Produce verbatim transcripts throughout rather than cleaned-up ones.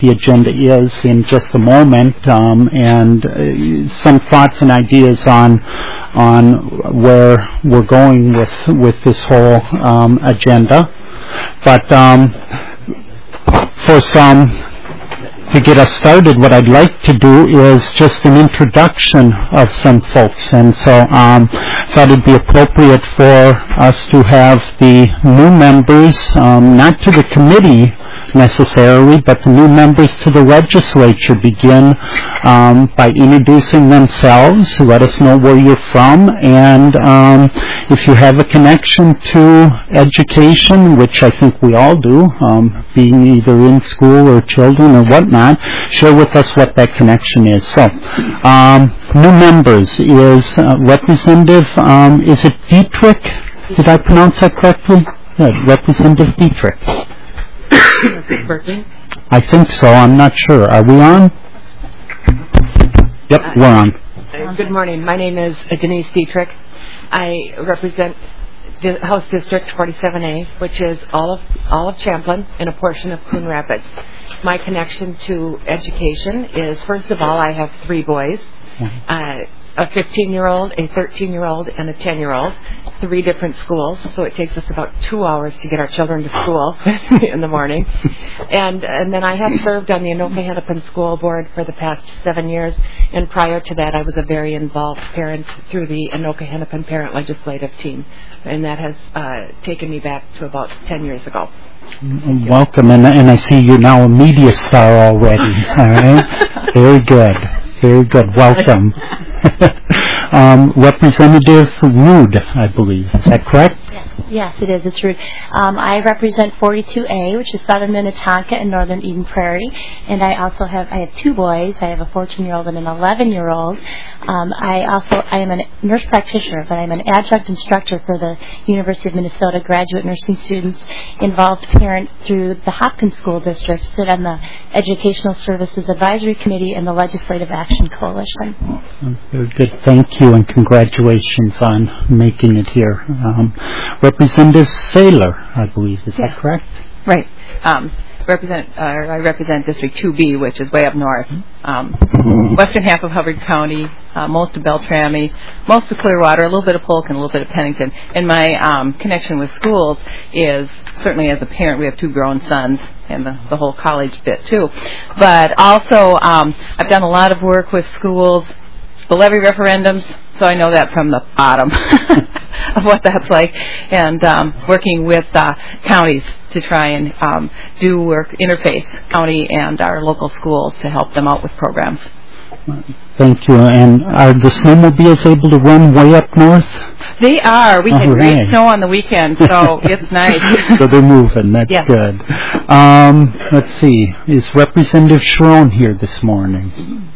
the agenda is in just a moment, um, and uh, some thoughts and ideas on on where we're going with with this whole um, agenda. But um, for some, to get us started, what I'd like to do is just an introduction of some folks, and so um, thought it'd be appropriate for us to have the new members, um, not to the committee necessarily, but the new members to the legislature begin um, by introducing themselves. Let us know where you're from, and um, if you have a connection to education, which I think we all do, um, being either in school or children or whatnot, share with us what that connection is. So, um, new members is uh, Representative, um, is it Dietrich? Did I pronounce that correctly? Yeah, Representative Dietrich. I think so. I'm not sure. Are we on? Yep, we're on. Good morning. My name is Denise Dietrich. I represent the House District forty-seven A, which is all of all of Champlin and a portion of Coon Rapids. My connection to education is, first of all, I have three boys, uh, a fifteen-year-old, a thirteen-year-old, and a ten-year-old, three different schools, so it takes us about two hours to get our children to school in the morning. And and then I have served on the Anoka Hennepin School Board for the past seven years, and prior to that I was a very involved parent through the Anoka Hennepin Parent Legislative Team, and that has uh, taken me back to about ten years ago. Welcome, and, and I see you're now a media star already. All right, very good, very good. Welcome. um, Representative Rude, I believe. Is that correct? Yes, yes it is. It's Rude. Um, I represent forty-two A, which is southern Minnetonka and northern Eden Prairie. And I also have I have two boys. I have a fourteen-year-old and an eleven-year-old. Um, I also I am a nurse practitioner, but I'm an adjunct instructor for the University of Minnesota graduate nursing students, involved parent through the Hopkins School District, sit on the Educational Services Advisory Committee and the Legislative Action Coalition. Very good. Thank you, and congratulations on making it here. Um, Representative Saylor, I believe. Is yeah. that correct? Right. Um, represent. Uh, I represent District two B, which is way up north. Um, western half of Hubbard County, uh, most of Beltrami, most of Clearwater, a little bit of Polk, and a little bit of Pennington. And my um, connection with schools is, certainly as a parent, we have two grown sons, and the, the whole college bit too. But also, um, I've done a lot of work with schools, the levy referendums, so I know that from the bottom of what that's like, and um, working with uh, counties to try and um, do work, interface county and our local schools to help them out with programs. Thank you. And are the snowmobiles able to run way up north? They are. We had All great right. snow on the weekend, so it's nice. So they're moving. That's yes. good. Um, let's see. Is Representative Sharon here this morning?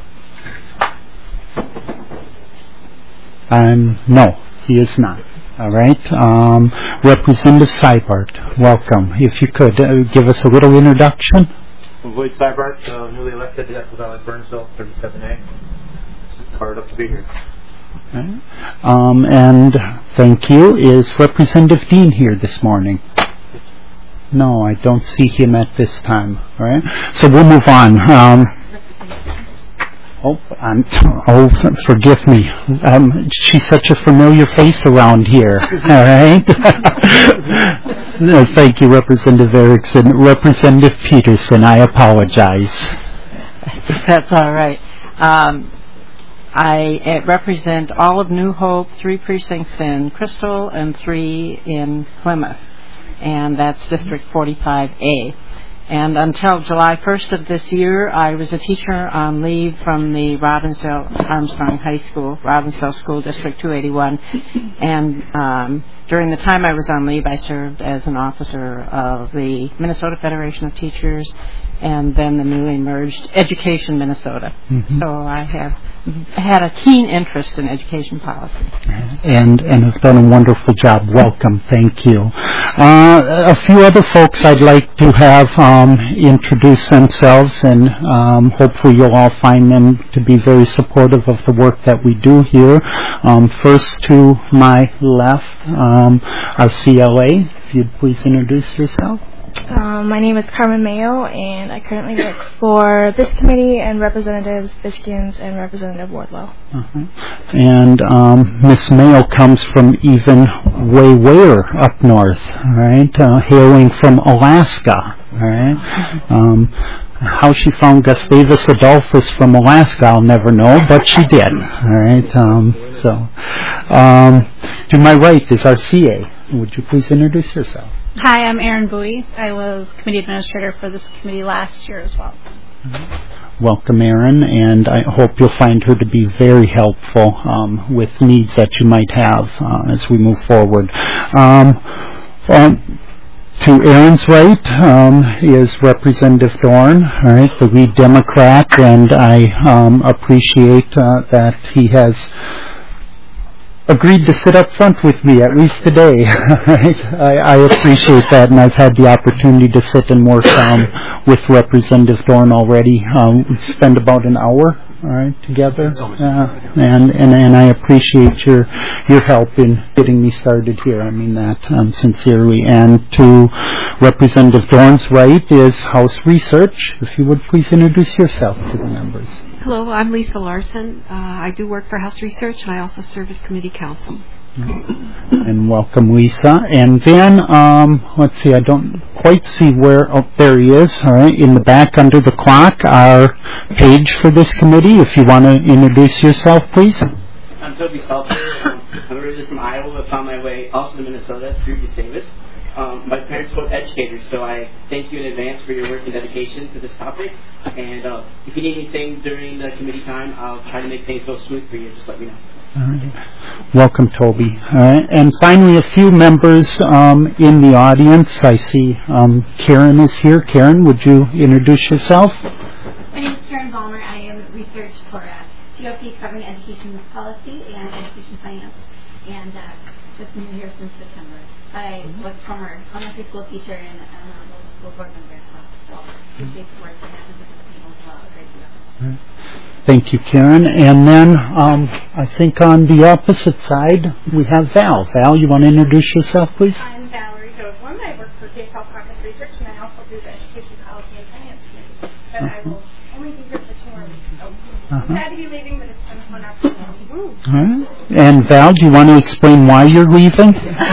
Um, no, he is not. All right. Um, Representative Seibert, welcome. If you could uh, give us a little introduction. Lloyd Seibert, uh, newly elected at Valley Burnsville, thirty-seven A. Fired up to be here. Okay. Um, and thank you. Is Representative Dean here this morning? No, I don't see him at this time. All right. So we'll move on. Um, Oh, I'm, oh, forgive me. Um, she's such a familiar face around here. All right. No, thank you, Representative Erickson. Representative Peterson, I apologize. That's all right. Um, I represent all of New Hope, three precincts in Crystal and three in Plymouth, and that's District forty-five A. And until July first of this year, I was a teacher on leave from the Robbinsdale Armstrong High School, Robbinsdale School District two eighty-one. And um, during the time I was on leave, I served as an officer of the Minnesota Federation of Teachers and then the newly merged Education Minnesota. Mm-hmm. So I have had a keen interest in education policy. And and have done a wonderful job. Welcome. Thank you. Uh, a few other folks I'd like to have um, introduce themselves, and um, hopefully you'll all find them to be very supportive of the work that we do here. Um, first to my left, um, our C L A. If you'd please introduce yourself. Um, my name is Carmen Mayo, and I currently work for this committee and Representatives Biskins and Representative Wardlow. Uh-huh. And um, Miss Mayo comes from even way, way up north, all right, uh, hailing from Alaska, all right. Um, how she found Gustavus Adolphus from Alaska, I'll never know, but she did, all right. Um, so, um, to my right is our C A. Would you please introduce yourself? Hi, I'm Erin Bowie. I was committee administrator for this committee last year as well. Welcome, Erin, and I hope you'll find her to be very helpful um, with needs that you might have uh, as we move forward. Um, um, to Erin's right um, is Representative Dorn, all right, the lead Democrat, and I um, appreciate uh, that he has agreed to sit up front with me, at least today. Right? I, I appreciate that, and I've had the opportunity to sit and work um, with Representative Dorn already. Um, we spend about an hour, all right, together, uh, and, and and I appreciate your your help in getting me started here. I mean that um, sincerely. And to Representative Dorn's right is House Research. If you would please introduce yourself to the members. Hello, I'm Lisa Larson. Uh, I do work for House Research, and I also serve as committee counsel. And welcome, Lisa. And then, um, let's see, I don't quite see where, oh, there he is, all right, in the back under the clock, our page for this committee. If you want to introduce yourself, please. I'm Toby Salter. I'm originally from Iowa, but found my way also to Minnesota through Gustavus. Um, my parents are both educators, so I thank you in advance for your work and dedication to this topic. And uh, if you need anything during the committee time, I'll try to make things go smooth for you. Just let me know. All right. Welcome, Toby. All right. And finally, a few members um, in the audience. I see um, Karen is here. Karen, would you introduce yourself? My name is Karen Ballmer. I am research for uh, G O P covering education policy and education finance, and uh, just new here since September. I was former elementary school teacher and I'm a local school board member as well. So appreciate the work that happens at the table as well. A great deal. Thank you, Karen. And then um, I think on the opposite side we have Val. Val, you want to introduce yourself, please? I'm Valerie Doslin. I work for K S L Caucus Research, and I also do the Education Policy and Finance Committee. But uh-huh. I will only be here for two more weeks. So uh-huh. I'm sad to be leaving, but it's been a fun afternoon. Woo. All right. And Val, do you want to explain why you're leaving?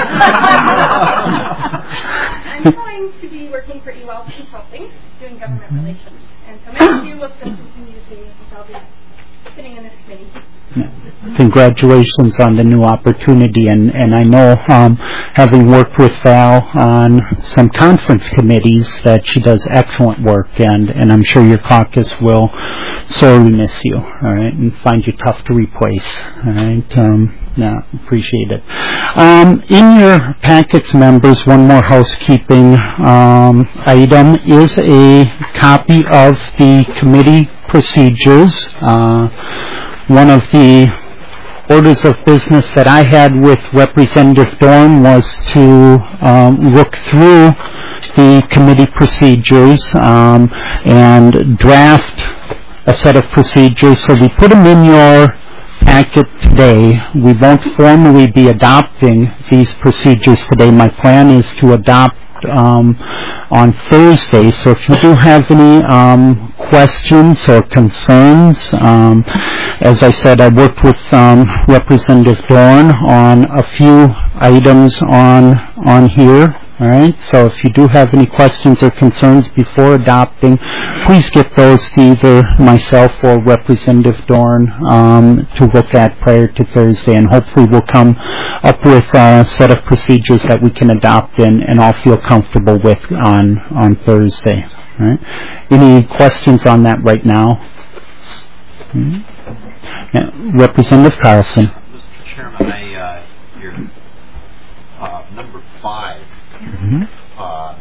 I'm going to be working for E W E L Consulting, doing government relations. And so many of you will still continue to see me, because I'll be sitting in this committee. Congratulations on the new opportunity, and, and I know, um, having worked with Val on some conference committees, that she does excellent work, and, and I'm sure your caucus will sorely miss you, all right, and find you tough to replace, all right. Um, yeah, appreciate it. Um, in your packets, members, one more housekeeping um, item is a copy of the committee procedures. Uh, One of the orders of business that I had with Representative Dorn was to um, look through the committee procedures um, and draft a set of procedures. So we put them in your packet today. We won't formally be adopting these procedures today. My plan is to adopt Um, on Thursday. So if you do have any um, questions or concerns, um, as I said, I worked with um, Representative Dorn on a few items on on here. All right. So if you do have any questions or concerns before adopting, please get those to either myself or Representative Dorn um, to look at prior to Thursday, and hopefully we'll come up with a set of procedures that we can adopt and, and all feel comfortable with on on Thursday. All right. Any questions on that right now? Mm-hmm. Yeah. Representative Carlson. Mister Chairman, I, uh, your uh, number five. Mm-hmm. Uh,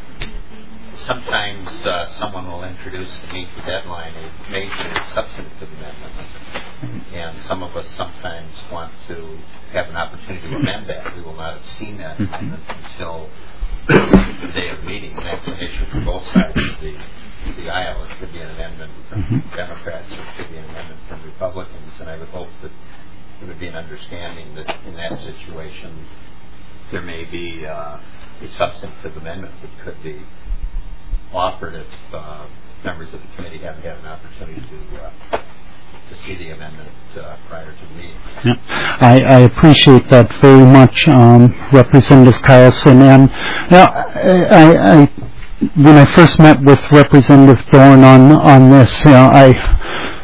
sometimes uh, someone will introduce to meet the deadline a major substantive amendment, and some of us sometimes want to have an opportunity to amend that. We will not have seen that mm-hmm. amendment until the day of meeting, and that's an issue for both sides of the, the aisle. It could be an amendment from mm-hmm. Democrats, or it could be an amendment from Republicans, and I would hope that there would be an understanding that in that situation there may be uh, a substantive amendment that could be offered if uh, members of the committee haven't had an opportunity to uh, to see the amendment uh, prior to the meeting. Yeah. I, I appreciate that very much, um, Representative Carlson. And you know, I, I, when I first met with Representative Dorn on on this, you know, I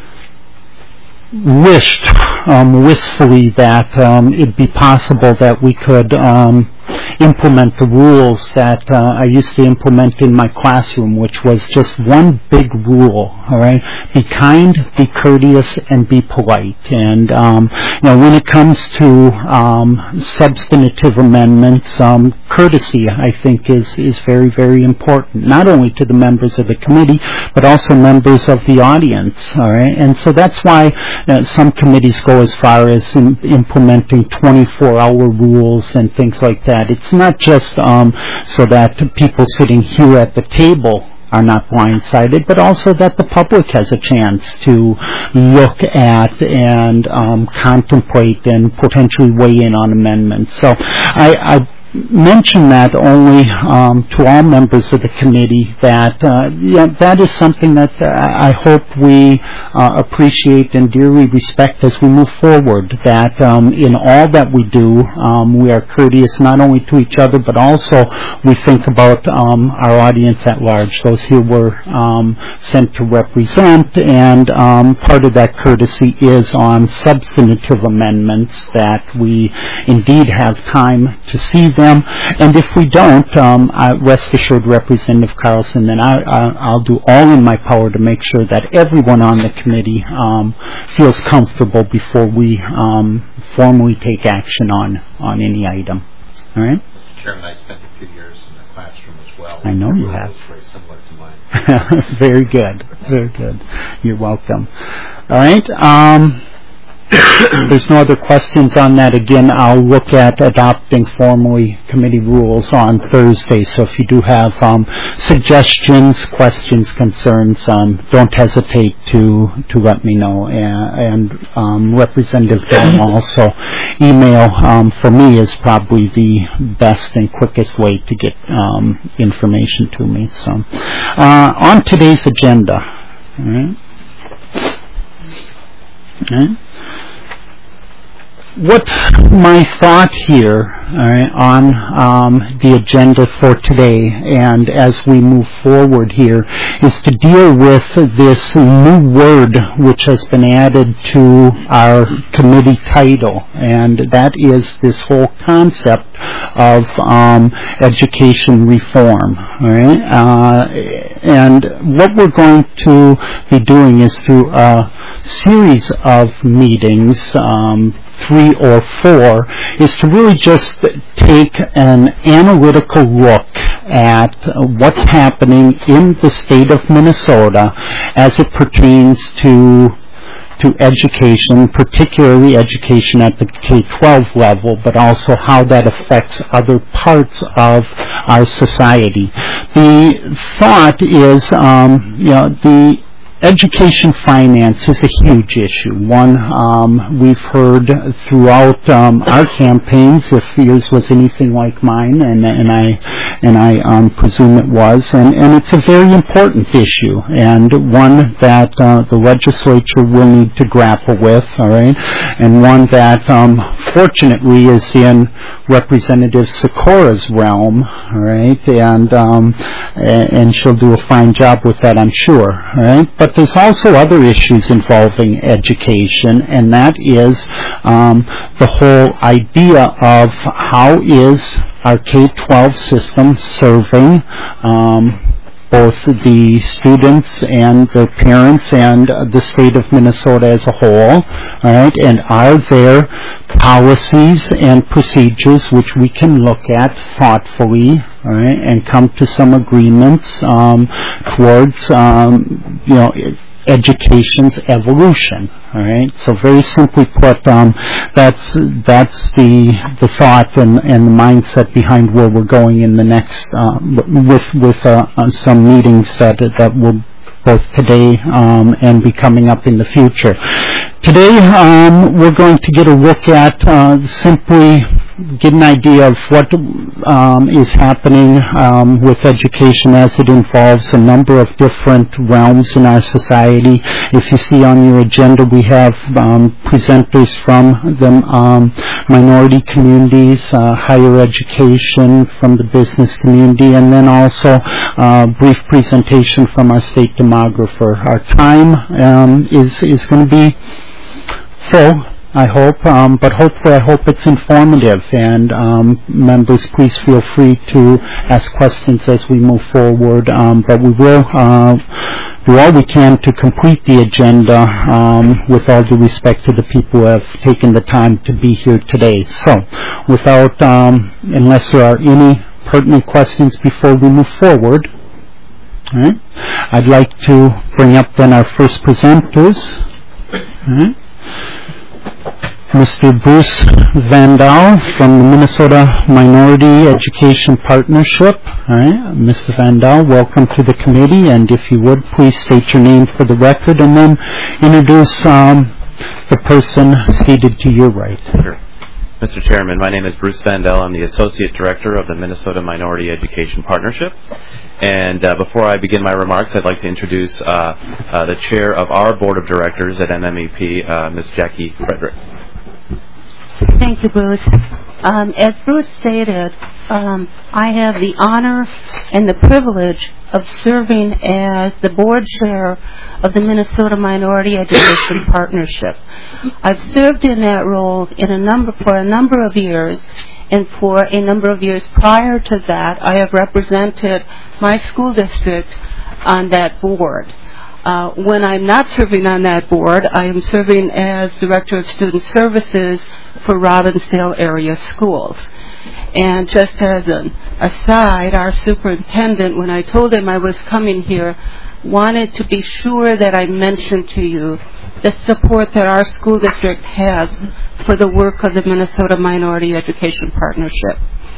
wished um, wistfully that um, it'd be possible that we could um, implement the rules that uh, I used to implement in my classroom, which was just one big rule, all right? Be kind, be courteous, and be polite. And, um, you know, when it comes to um, substantive amendments, um, courtesy, I think, is, is very, very important, not only to the members of the committee, but also members of the audience, all right? And so that's why uh, some committees go as far as in implementing twenty-four hour rules and things like that. It's not just um, so that people sitting here at the table are not blindsided, but also that the public has a chance to look at and um, contemplate and potentially weigh in on amendments. So I, I mention that only um, to all members of the committee that uh, yeah, that is something that uh, I hope we uh, appreciate and dearly respect as we move forward, that um, in all that we do, um, we are courteous not only to each other, but also we think about um, our audience at large, those who we're um, sent to represent, and um, part of that courtesy is on substantive amendments, that we indeed have time to see them. Them. And if we don't, um, I rest assured, Representative Carlson, then I, I, I'll do all in my power to make sure that everyone on the committee um, feels comfortable before we um, formally take action on, on any item. All right? Mister Chairman, I spent a few years in the classroom as well. I know you have. It's very similar to mine. Very good. Very good. You're welcome. All right. Um, there's no other questions on that. Again, I'll look at adopting formally committee rules on Thursday. So if you do have um, suggestions, questions, concerns, um, don't hesitate to to let me know. And, and um, Representative Dorn also, email um, for me is probably the best and quickest way to get um, information to me. So uh, on today's agenda, all right. All right. What my thought here, all right, on um, the agenda for today, and as we move forward here, is to deal with this new word which has been added to our committee title, and that is this whole concept of um, education reform. All right, uh, and what we're going to be doing is through a series of meetings, um, three or four, is to really just take an analytical look at what's happening in the state of Minnesota as it pertains to to education, particularly education at the K twelve level, but also how that affects other parts of our society. The thought is, um, you know, the education finance is a huge issue. One um, we've heard throughout um, our campaigns, if yours was anything like mine, and, and I and I um, presume it was, and, and it's a very important issue, and one that uh, the legislature will need to grapple with, all right, and one that um, fortunately is in Representative Sikora's realm, all right, and um, and she'll do a fine job with that, I'm sure, all right. But there's also other issues involving education, and that is um, the whole idea of how is our K twelve system serving um, both the students and their parents and the state of Minnesota as a whole, all right? And are there policies and procedures which we can look at thoughtfully, all right, and come to some agreements um, towards, um, you know, education's evolution, all right? So very simply put, um, that's that's the the thought and, and the mindset behind where we're going in the next uh, with with uh, uh, some meetings that that will both today um, and be coming up in the future. Today um, we're going to get a look at uh, simply get an idea of what um, is happening um, with education as it involves a number of different realms in our society. If you see on your agenda, we have um, presenters from the um, minority communities, uh, higher education from the business community, and then also a brief presentation from our state demographer. Our time um, is, is going to be full, I hope, um, but hopefully I hope it's informative, and um, members, please feel free to ask questions as we move forward, um, but we will uh, do all we can to complete the agenda um, with all due respect to the people who have taken the time to be here today. So, without, um, unless there are any pertinent questions before we move forward, all right, I'd like to bring up then our first presenters. All right. Mister Bruce Vandal from the Minnesota Minority Education Partnership. All right, Mister Vandal, welcome to the committee, and if you would, please state your name for the record and then introduce um, the person seated to your right. Sure. Mister Chairman, my name is Bruce Vandal. I'm the Associate Director of the Minnesota Minority Education Partnership. And uh, before I begin my remarks, I'd like to introduce uh, uh, the Chair of our Board of Directors at M M E P, uh, Miz Jackie Frederick. Thank you, Bruce. Um, as Bruce stated, um, I have the honor and the privilege of serving as the board chair of the Minnesota Minority Education Partnership. I've served in that role in a number for a number of years, and for a number of years prior to that, I have represented my school district on that board. Uh, when I'm not serving on that board, I am serving as Director of Student Services for Robbinsdale area schools. And just as an aside, our superintendent, when I told him I was coming here, wanted to be sure that I mentioned to you the support that our school district has for the work of the Minnesota Minority Education Partnership.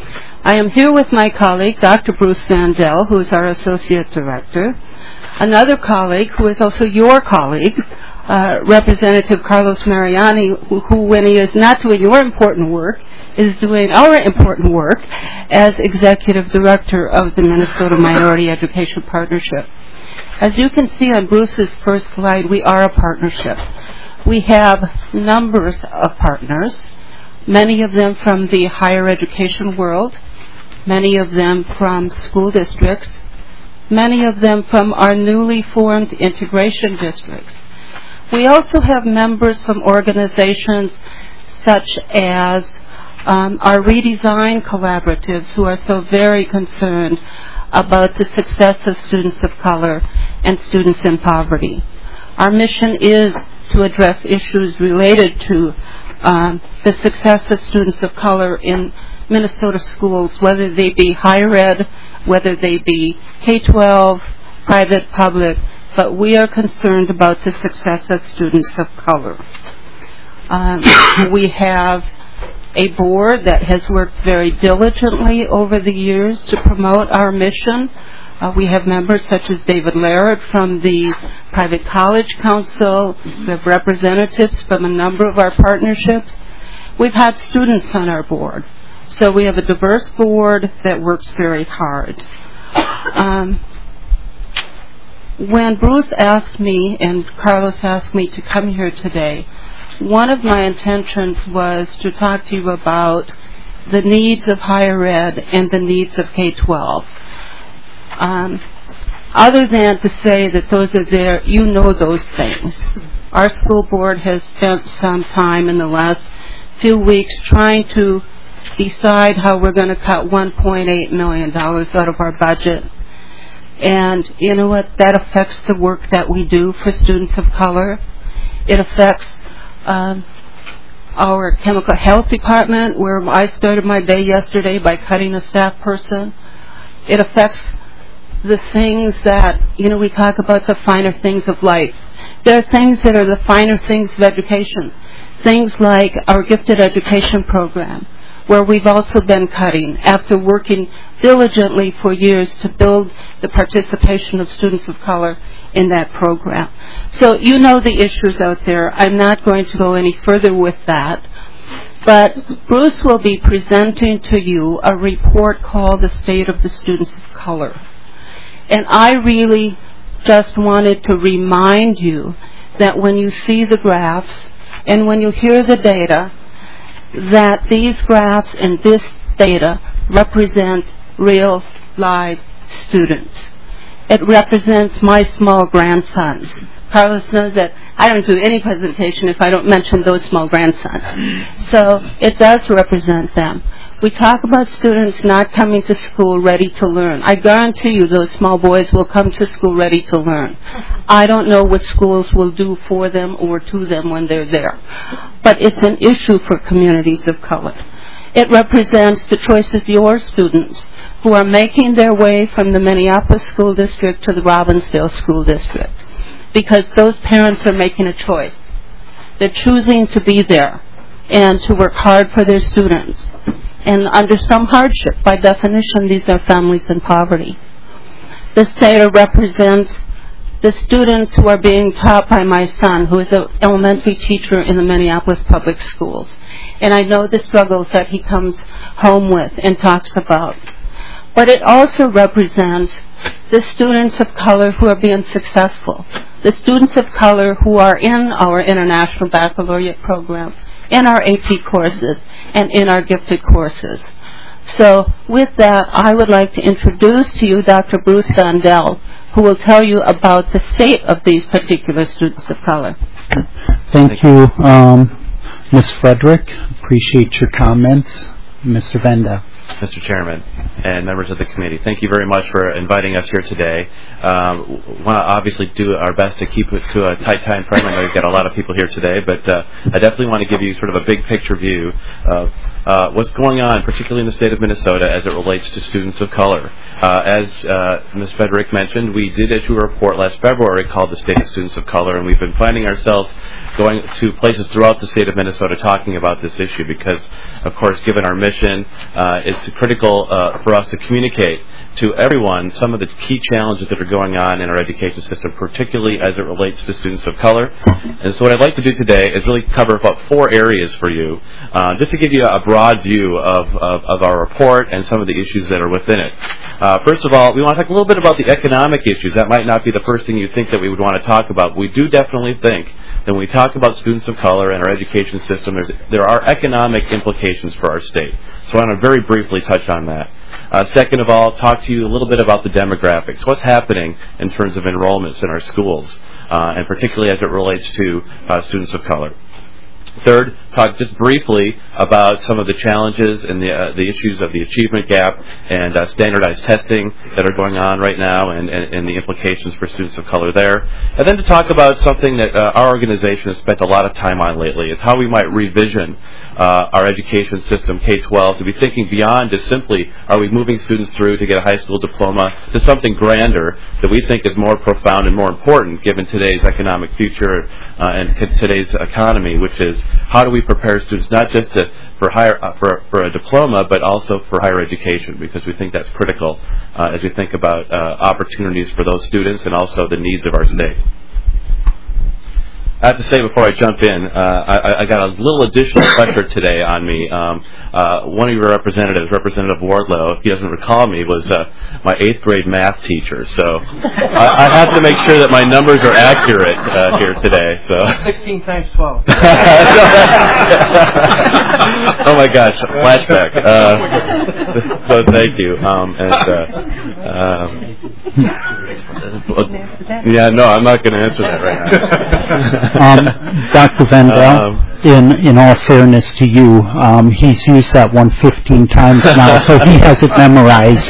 I am here with my colleague, Doctor Bruce Vandal, who is our Associate Director, another colleague who is also your colleague, uh, Representative Carlos Mariani, who, who, when he is not doing your important work, is doing our important work as Executive Director of the Minnesota Minority Education Partnership. As you can see on Bruce's first slide, we are a partnership. We have numbers of partners, many of them from the higher education world, many of them from school districts, many of them from our newly formed integration districts. We also have members from organizations such as um, our redesign collaboratives, who are so very concerned about the success of students of color and students in poverty. Our mission is to address issues related to um, the success of students of color in Minnesota schools, whether they be higher ed, whether they be K twelve, private, public, but we are concerned about the success of students of color. Um, we have a board that has worked very diligently over the years to promote our mission. Uh, we have members such as David Larrett from the Private College Council. We have representatives from a number of our partnerships. We've had students on our board. So we have a diverse board that works very hard. Um, when Bruce asked me and Carlos asked me to come here today, one of my intentions was to talk to you about the needs of higher ed and the needs of K twelve. Um, other than to say that those are there, you know those things. Our school board has spent some time in the last few weeks trying to decide how we're going to cut one point eight million dollars out of our budget. And you know what? That affects the work that we do for students of color. It affects um, our chemical health department, where I started my day yesterday by cutting a staff person. It affects the things that, you know, we talk about the finer things of life. There are things that are the finer things of education. Things like our gifted education program, where we've also been cutting after working diligently for years to build the participation of students of color in that program. So you know the issues out there. I'm not going to go any further with that. But Bruce will be presenting to you a report called The State of the Students of Color. And I really just wanted to remind you that when you see the graphs and when you hear the data, that these graphs and this data represent real live students. It represents my small grandsons. Carlos knows that I don't do any presentation if I don't mention those small grandsons. So it does represent them. We talk about students not coming to school ready to learn. I guarantee you those small boys will come to school ready to learn. I don't know what schools will do for them or to them when they're there. But it's an issue for communities of color. It represents the choices your students who are making their way from the Minneapolis School District to the Robbinsdale School District. Because those parents are making a choice. They're choosing to be there and to work hard for their students. And under some hardship, by definition, these are families in poverty. This data represents the students who are being taught by my son, who is an elementary teacher in the Minneapolis Public Schools. And I know the struggles that he comes home with and talks about. But it also represents the students of color who are being successful, the students of color who are in our International Baccalaureate program, in our A P courses, and in our gifted courses. So with that, I would like to introduce to you Doctor Bruce Vandell, who will tell you about the state of these particular students of color. Thank you, um, Miz Frederick. Appreciate your comments. Mister Vandell. Mister Chairman and members of the committee, thank you very much for inviting us here today. Um, we want to obviously do our best to keep it to a tight time frame. I know we've got a lot of people here today, but uh, I definitely want to give you sort of a big picture view of uh, what's going on, particularly in the state of Minnesota, as it relates to students of color. Uh, as uh, Miz Frederick mentioned, we did issue a report last February called The State of Students of Color, and we've been finding ourselves going to places throughout the state of Minnesota talking about this issue because, of course, given our mission, uh, it's critical uh, for us to communicate to everyone some of the key challenges that are going on in our education system, particularly as it relates to students of color. And so what I'd like to do today is really cover about four areas for you, uh, just to give you a broad view of, of, of our report and some of the issues that are within it. Uh, first of all, we want to talk a little bit about the economic issues. That might not be the first thing you think that we would want to talk about. We do definitely think that when we talk about students of color and our education system, there's, there are economic implications for our state. So I want to very briefly touch on that. Uh, second of all, talk to you a little bit about the demographics. What's happening in terms of enrollments in our schools, uh, and particularly as it relates to uh, students of color. Third, talk just briefly about some of the challenges and the uh, the issues of the achievement gap and uh, standardized testing that are going on right now and, and, and the implications for students of color there. And then to talk about something that uh, our organization has spent a lot of time on lately is how we might revision uh, our education system, K twelve, to be thinking beyond just simply are we moving students through to get a high school diploma to something grander that we think is more profound and more important given today's economic future uh, and c- today's economy, which is how do we prepare students not just to, for higher uh, for for a diploma, but also for higher education, because we think that's critical uh, as we think about uh, opportunities for those students and also the needs of our state. I have to say before I jump in, uh, I, I got a little additional pressure today on me. Um, uh, one of your representatives, Representative Wardlow, if he doesn't recall me, was uh, my eighth grade math teacher. So I, I have to make sure that my numbers are accurate uh, here today. So sixteen times twelve. Oh my gosh, flashback. Uh, so thank you. Um, and, uh, um, yeah, no, I'm not going to answer that right now. Um, Doctor Vandell, um, in, in all fairness to you, um, he's used that one fifteen times now, so he has it memorized.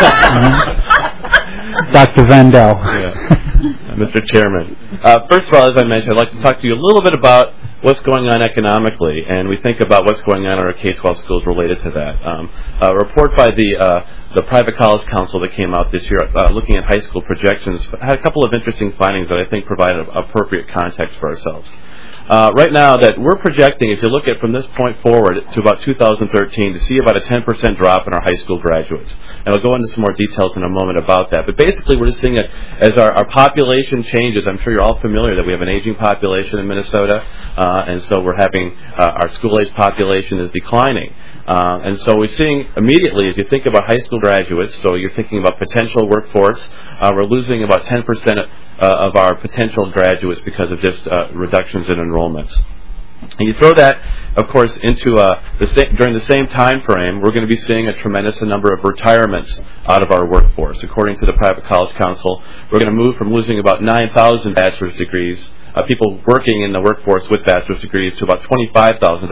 Uh, Doctor Vandell. Yeah. Mister Chairman, uh, first of all, as I mentioned, I'd like to talk to you a little bit about what's going on economically, and we think about what's going on in our K twelve schools related to that. Um, a report by the uh, the Private College Council that came out this year, uh, looking at high school projections, had a couple of interesting findings that I think provide a, appropriate context for ourselves. uh, right now that we're projecting, if you look at from this point forward to about two thousand thirteen, to see about a ten percent drop in our high school graduates. And I'll go into some more details in a moment about that. But basically, we're just seeing it as our, our population changes. I'm sure you're all familiar that we have an aging population in Minnesota, uh, and so we're having uh, our school-age population is declining. Uh, and so we're seeing immediately, as you think about high school graduates, so you're thinking about potential workforce, uh, we're losing about ten percent uh, of our potential graduates because of just uh, reductions in enrollments. And you throw that, of course, into uh, the sa- during the same time frame, we're going to be seeing a tremendous number of retirements out of our workforce. According to the Private College Council, we're going to move from losing about nine thousand bachelor's degrees, uh, people working in the workforce with bachelor's degrees, to about twenty-five thousand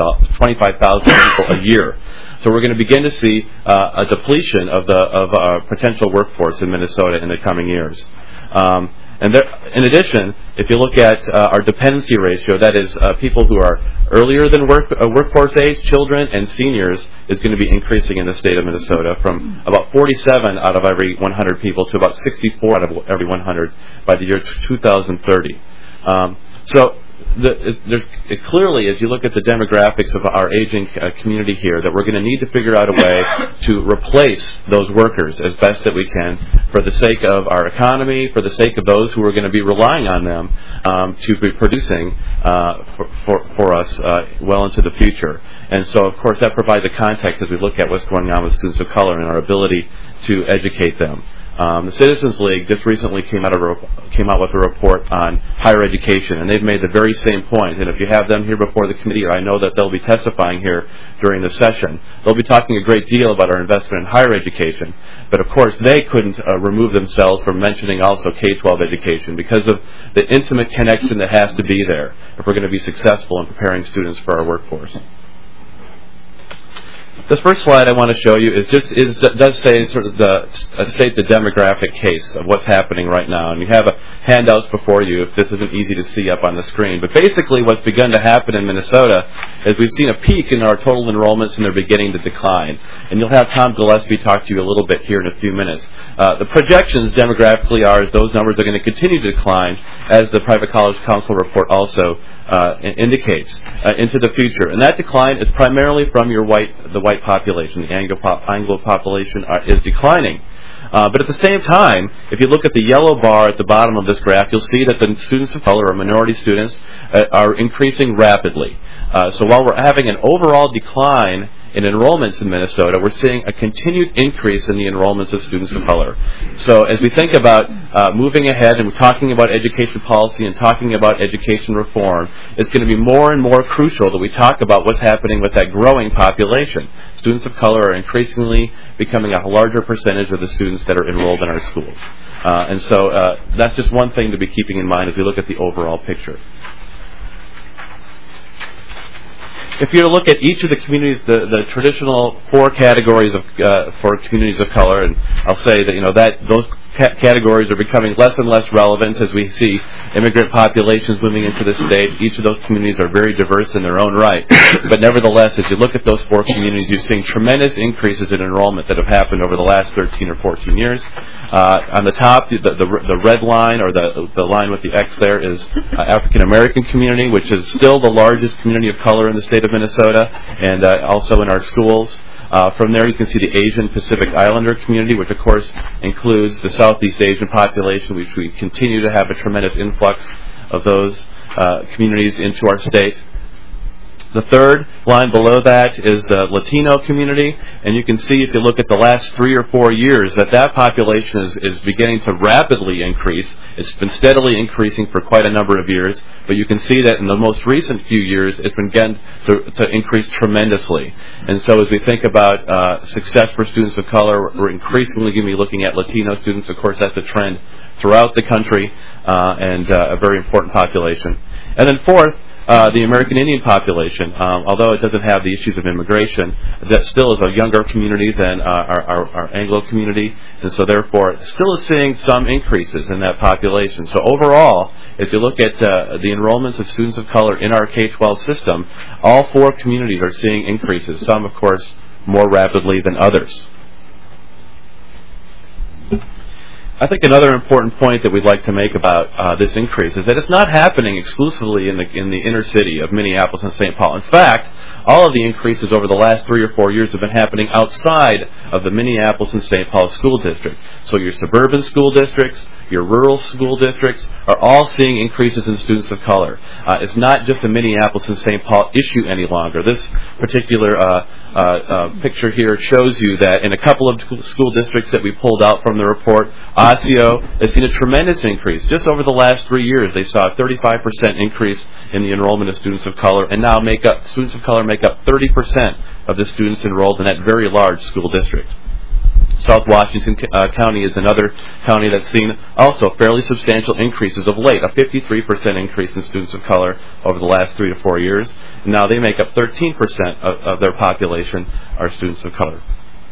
people a year. So we're going to begin to see uh, a depletion of the of our potential workforce in Minnesota in the coming years. Um, And there, in addition, if you look at uh, our dependency ratio, that is uh, people who are earlier than work, uh, workforce age, children and seniors, is going to be increasing in the state of Minnesota from about forty-seven out of every one hundred people to about sixty-four out of every one hundred by the year two thousand thirty. Um, so the, it, there's, it clearly, as you look at the demographics of our aging uh, community here, that we're going to need to figure out a way to replace those workers as best that we can for the sake of our economy, for the sake of those who are going to be relying on them um, to be producing uh, for, for, for us uh, well into the future. And so, of course, that provides the context as we look at what's going on with students of color and our ability to educate them. Um, the Citizens League just recently came out, of a, came out with a report on higher education, and they've made the very same point. And if you have them here before the committee, I know that they'll be testifying here during the session. They'll be talking a great deal about our investment in higher education, but of course they couldn't uh, remove themselves from mentioning also K twelve education because of the intimate connection that has to be there if we're going to be successful in preparing students for our workforce. This first slide I want to show you is just is does say sort of the uh, state the demographic case of what's happening right now, and you have a handouts before you if this isn't easy to see up on the screen. But basically, what's begun to happen in Minnesota is we've seen a peak in our total enrollments, and they're beginning to decline. And you'll have Tom Gillespie talk to you a little bit here in a few minutes. Uh, the projections demographically are is those numbers are going to continue to decline, as the Private College Council report also uh, indicates uh, into the future. And that decline is primarily from your white the white population. The Anglo, pop, Anglo population are, is declining. Uh, but at the same time, if you look at the yellow bar at the bottom of this graph, you'll see that the students of color, or minority students, uh, are increasing rapidly. Uh, so while we're having an overall decline in enrollments in Minnesota, we're seeing a continued increase in the enrollments of students of color. So as we think about uh, moving ahead and we're talking about education policy and talking about education reform, it's going to be more and more crucial that we talk about what's happening with that growing population. Students of color are increasingly becoming a larger percentage of the students that are enrolled in our schools. Uh, and so uh, that's just one thing to be keeping in mind as we look at the overall picture. If you look at each of the communities, the, the traditional four categories of uh, for communities of color, and I'll say that you know that those ca- categories are becoming less and less relevant as we see immigrant populations moving into the state. Each of those communities are very diverse in their own right, but nevertheless, as you look at those four communities, you're seeing tremendous increases in enrollment that have happened over the last thirteen or fourteen years. Uh, on the top, the, the, the red line, or the, the line with the X there, is uh, African American community, which is still the largest community of color in the state of Minnesota, and uh, also in our schools. Uh, from there, you can see the Asian Pacific Islander community, which of course includes the Southeast Asian population, which we continue to have a tremendous influx of those uh, communities into our state. The third line below that is the Latino community, and you can see if you look at the last three or four years that that population is, is beginning to rapidly increase. It's been steadily increasing for quite a number of years, but you can see that in the most recent few years it's been begun to, to increase tremendously. And so as we think about uh, success for students of color, we're increasingly going to be looking at Latino students. Of course, that's a trend throughout the country uh, and uh, a very important population. And then fourth, Uh, the American Indian population, um, although it doesn't have the issues of immigration, that still is a younger community than uh, our, our, our Anglo community, and so therefore still is seeing some increases in that population. So overall, as you look at uh, the enrollments of students of color in our K twelve system, all four communities are seeing increases, some of course more rapidly than others. I think another important point that we'd like to make about uh, this increase is that it's not happening exclusively in the in the inner city of Minneapolis and Saint Paul. In fact, all of the increases over the last three or four years have been happening outside of the Minneapolis and Saint Paul school district. So your suburban school districts, your rural school districts are all seeing increases in students of color. Uh, it's not just a Minneapolis and Saint Paul issue any longer. This particular uh, uh, uh, picture here shows you that in a couple of school districts that we pulled out from the report, Osseo has seen a tremendous increase. Just over the last three years, they saw a thirty-five percent increase in the enrollment of students of color, and now make up students of color make up thirty percent of the students enrolled in that very large school district. South Washington uh, County is another county that's seen also fairly substantial increases of late, a fifty-three percent increase in students of color over the last three to four years. And now they make up thirteen percent of, of their population are students of color.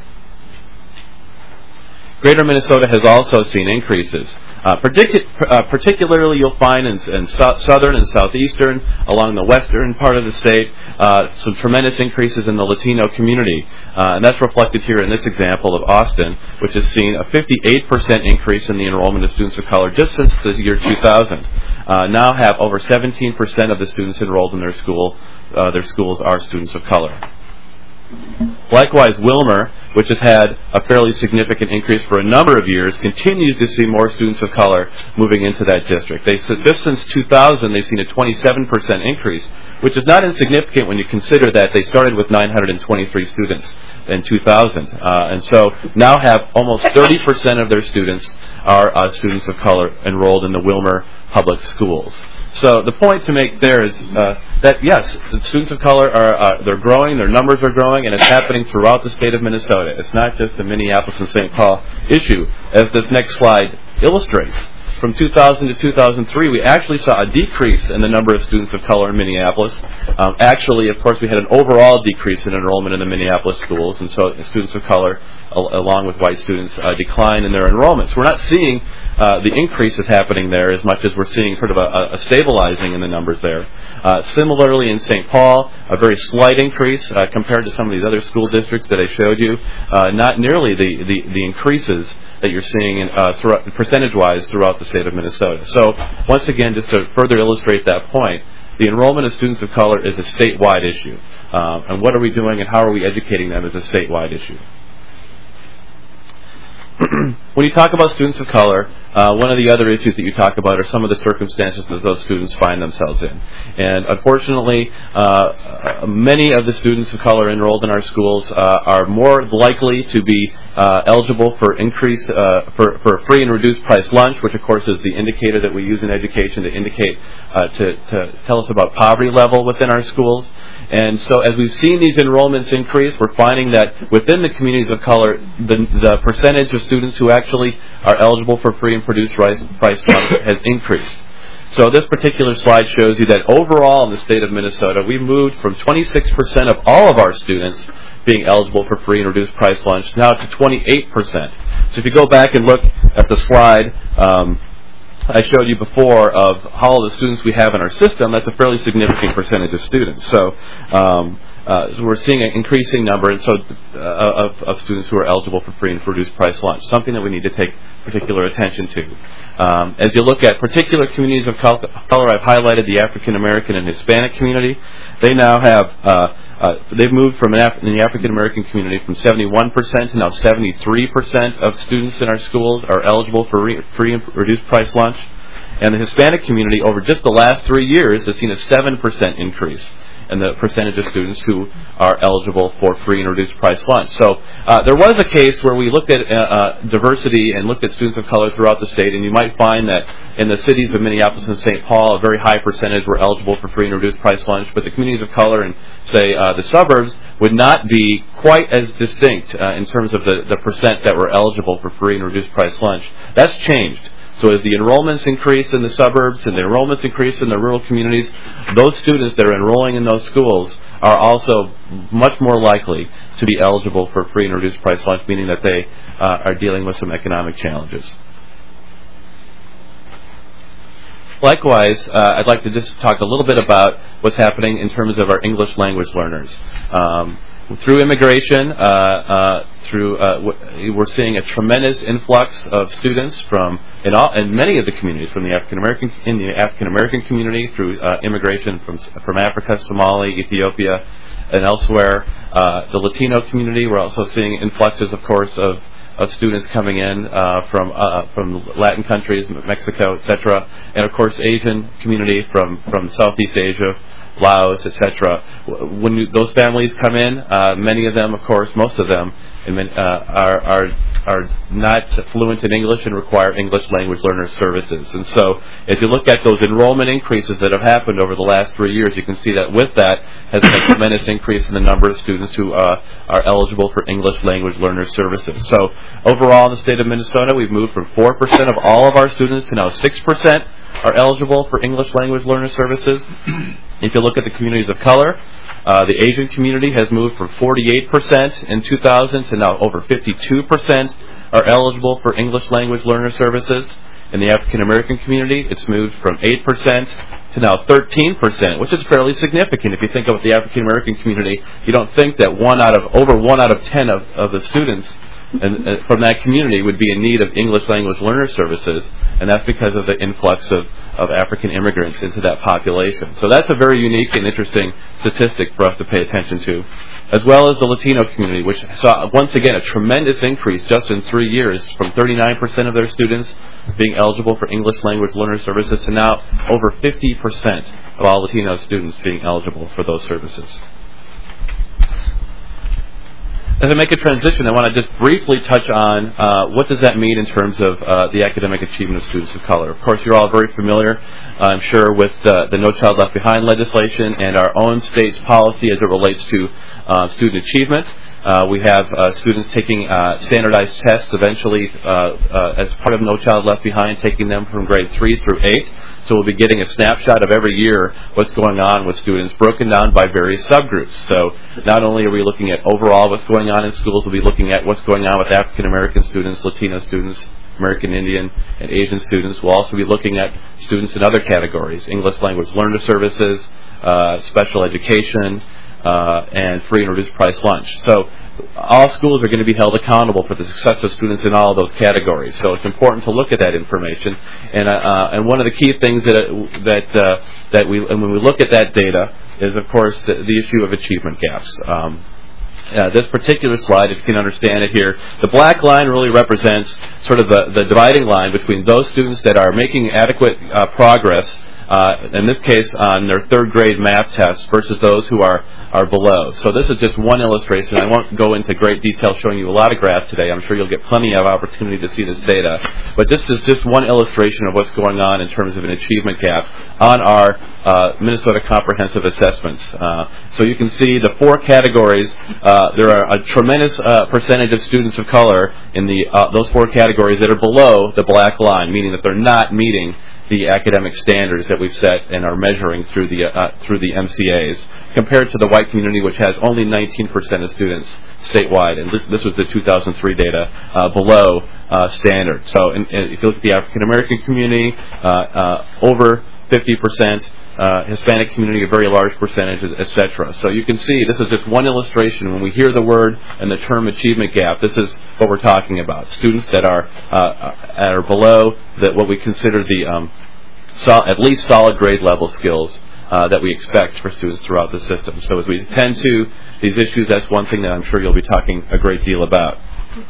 Greater Minnesota has also seen increases. Uh, particu- uh, particularly, you'll find in, in so- southern and southeastern, along the western part of the state, uh, some tremendous increases in the Latino community. Uh, and that's reflected here in this example of Austin, which has seen a fifty-eight percent increase in the enrollment of students of color just since the year two thousand. Uh, now have over seventeen percent of the students enrolled in their school, uh, their schools are students of color. Likewise, Wilmer, which has had a fairly significant increase for a number of years, continues to see more students of color moving into that district. They, just since two thousand, they've seen a twenty-seven percent increase, which is not insignificant when you consider that they started with nine hundred twenty-three students in two thousand. Uh, and so now have almost thirty percent of their students are uh, students of color enrolled in the Wilmer public schools. So the point to make there is uh, that, yes, the students of color are uh, they're growing, their numbers are growing, and it's happening throughout the state of Minnesota. It's not just a Minneapolis and Saint Paul issue, as this next slide illustrates. From two thousand to two thousand three, we actually saw a decrease in the number of students of color in Minneapolis. Um, actually, of course, we had an overall decrease in enrollment in the Minneapolis schools, and so students of color, al- along with white students, uh, decline in their enrollments. We're not seeing uh, the increases happening there as much as we're seeing sort of a, a stabilizing in the numbers there. Uh, similarly, in Saint Paul, a very slight increase uh, compared to some of these other school districts that I showed you. Uh, not nearly the, the, the increases that you're seeing in, uh, throughout, percentage-wise throughout the state of Minnesota. So, once again, just to further illustrate that point, the enrollment of students of color is a statewide issue. Um, and what are we doing and how are we educating them is a statewide issue. When you talk about students of color, uh, one of the other issues that you talk about are some of the circumstances that those students find themselves in. And unfortunately, uh, many of the students of color enrolled in our schools uh, are more likely to be uh, eligible for increase uh, for, for free and reduced price lunch, which of course is the indicator that we use in education to indicate uh, to, to tell us about poverty level within our schools. And so as we've seen these enrollments increase, we're finding that within the communities of color, the, the percentage of students who actually are eligible for free and reduced price lunch has increased. So this particular slide shows you that overall in the state of Minnesota, we moved from twenty-six percent of all of our students being eligible for free and reduced price lunch now to twenty-eight percent. So if you go back and look at the slide um, I showed you before of all of the students we have in our system, that's a fairly significant percentage of students. So, um, uh, so we're seeing an increasing number and so uh, of, of students who are eligible for free and reduced price lunch, something that we need to take particular attention to. Um, as you look at particular communities of color, I've highlighted the African American and Hispanic community. They now have uh, Uh, they've moved from an Af- in the African American community from seventy-one percent to now seventy-three percent of students in our schools are eligible for re- free and reduced price lunch. And the Hispanic community over just the last three years has seen a seven percent increase in the percentage of students who are eligible for free and reduced price lunch. So uh, there was a case where we looked at uh, uh, diversity and looked at students of color throughout the state, and you might find that in the cities of Minneapolis and Saint Paul, a very high percentage were eligible for free and reduced price lunch, but the communities of color in, say, uh, the suburbs would not be quite as distinct uh, in terms of the, the percent that were eligible for free and reduced price lunch. That's changed. So as the enrollments increase in the suburbs and the enrollments increase in the rural communities, those students that are enrolling in those schools are also much more likely to be eligible for free and reduced price lunch, meaning that they uh, are dealing with some economic challenges. Likewise, uh, I'd like to just talk a little bit about what's happening in terms of our English language learners. Um, through immigration, uh, uh, through uh, w- we're seeing a tremendous influx of students from in, all, in many of the communities, from the African American in the African American community, through uh, immigration from from Africa, Somalia, Ethiopia, and elsewhere. Uh, the Latino community, we're also seeing influxes, of course, of of students coming in uh, from uh, from Latin countries, Mexico, et cetera, and of course Asian community from from Southeast Asia, Laos, et cetera. When you, those families come in, uh, many of them, of course, most of them, uh, are are are not fluent in English and require English language learner services. And so, as you look at those enrollment increases that have happened over the last three years, you can see that with that has been a tremendous increase in the number of students who uh, are eligible for English language learner services. So, overall, in the state of Minnesota, we've moved from four percent of all of our students to now six percent are eligible for English language learner services. If you look at the communities of color, uh, the Asian community has moved from forty-eight percent in two thousand to now over fifty-two percent are eligible for English language learner services. In the African American community, it's moved from eight percent to now thirteen percent, which is fairly significant. If you think of the African American community, you don't think that one out of over one out of ten of, of the students and uh, from that community would be in need of English language learner services, and that's because of the influx of, of African immigrants into that population. So that's a very unique and interesting statistic for us to pay attention to, as well as the Latino community, which saw, once again, a tremendous increase just in three years, from thirty-nine percent of their students being eligible for English language learner services to now over fifty percent of all Latino students being eligible for those services. As I make a transition, I want to just briefly touch on uh, what does that mean in terms of uh, the academic achievement of students of color. Of course, you're all very familiar, I'm sure, with uh, the No Child Left Behind legislation and our own state's policy as it relates to uh, student achievement. Uh, we have uh, students taking uh, standardized tests eventually uh, uh, as part of No Child Left Behind, taking them from grade three through eight. So we'll be getting a snapshot of every year what's going on with students, broken down by various subgroups. So not only are we looking at overall what's going on in schools, we'll be looking at what's going on with African American students, Latino students, American Indian, and Asian students. We'll also be looking at students in other categories: English language learner services, uh, special education, uh, and free and reduced price lunch. So all schools are going to be held accountable for the success of students in all of those categories. So it's important to look at that information. And uh, and one of the key things that that uh, that we and when we look at that data is, of course, the, the issue of achievement gaps. Um, Uh, this particular slide, if you can understand it here, the black line really represents sort of the, the dividing line between those students that are making adequate uh, progress, uh, in this case on their third grade math tests, versus those who are, are below. So this is just one illustration. I won't go into great detail showing you a lot of graphs today. I'm sure you'll get plenty of opportunity to see this data. But this is just one illustration of what's going on in terms of an achievement gap on our uh, Minnesota Comprehensive Assessments. Uh, so you can see the four categories. Uh, there are a tremendous uh, percentage of students of color in the uh, those four categories that are below the black line, meaning that they're not meeting the academic standards that we've set and are measuring through the uh, through the M C As, compared to the white community, which has only nineteen percent of students statewide, and this, this was the two thousand three data, uh, below uh, standard. So in, in, if you look at the African American community, uh, uh, over fifty percent, uh, Hispanic community, a very large percentage, et cetera. So you can see this is just one illustration. When we hear the word and the term achievement gap, this is what we're talking about. Students that are uh, are below that what we consider the um, sol- at least solid grade level skills uh, that we expect for students throughout the system. So as we attend to these issues, that's one thing that I'm sure you'll be talking a great deal about.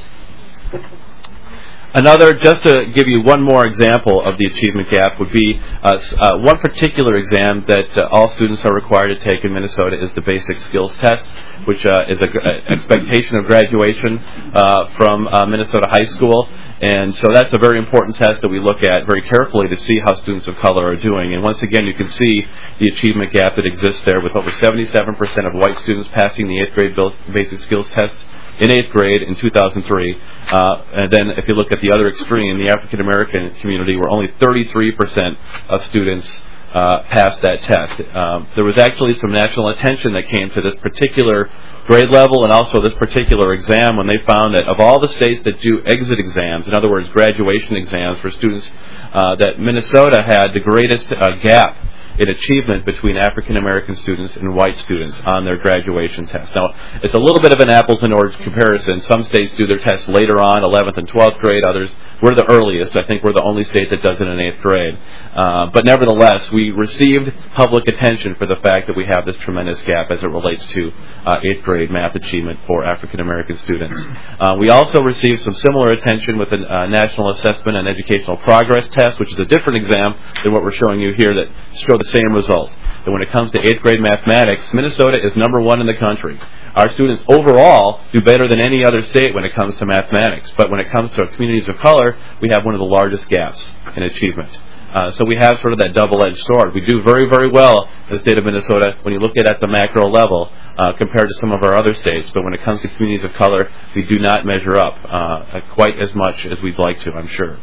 Another, just to give you one more example of the achievement gap, would be uh, uh, one particular exam that uh, all students are required to take in Minnesota is the Basic Skills Test, which uh, is an expectation of graduation uh, from uh, Minnesota high school. And so that's a very important test that we look at very carefully to see how students of color are doing. And once again, you can see the achievement gap that exists there, with over seventy-seven percent of white students passing the eighth grade Basic Skills Test in eighth grade in two thousand three. Uh, and then if you look at the other extreme, the African American community, where only thirty-three percent of students uh, passed that test. Um, there was actually some national attention that came to this particular grade level and also this particular exam when they found that of all the states that do exit exams, in other words, graduation exams for students, uh, that Minnesota had the greatest uh, gap in achievement between African American students and white students on their graduation test. Now, it's a little bit of an apples and oranges comparison. Some states do their tests later on, eleventh and twelfth grade. Others, we're the earliest. I think we're the only state that does it in eighth grade. Uh, but nevertheless, we received public attention for the fact that we have this tremendous gap as it relates to uh, eighth grade math achievement for African American students. Uh, we also received some similar attention with the uh, National Assessment and Educational Progress Test, which is a different exam than what we're showing you here that show the same result. That when it comes to eighth grade mathematics, Minnesota is number one in the country. Our students overall do better than any other state when it comes to mathematics. But when it comes to communities of color, we have one of the largest gaps in achievement. Uh, so we have sort of that double-edged sword. We do very, very well in the state of Minnesota when you look at it at the macro level uh, compared to some of our other states. But when it comes to communities of color, we do not measure up uh, quite as much as we'd like to, I'm sure.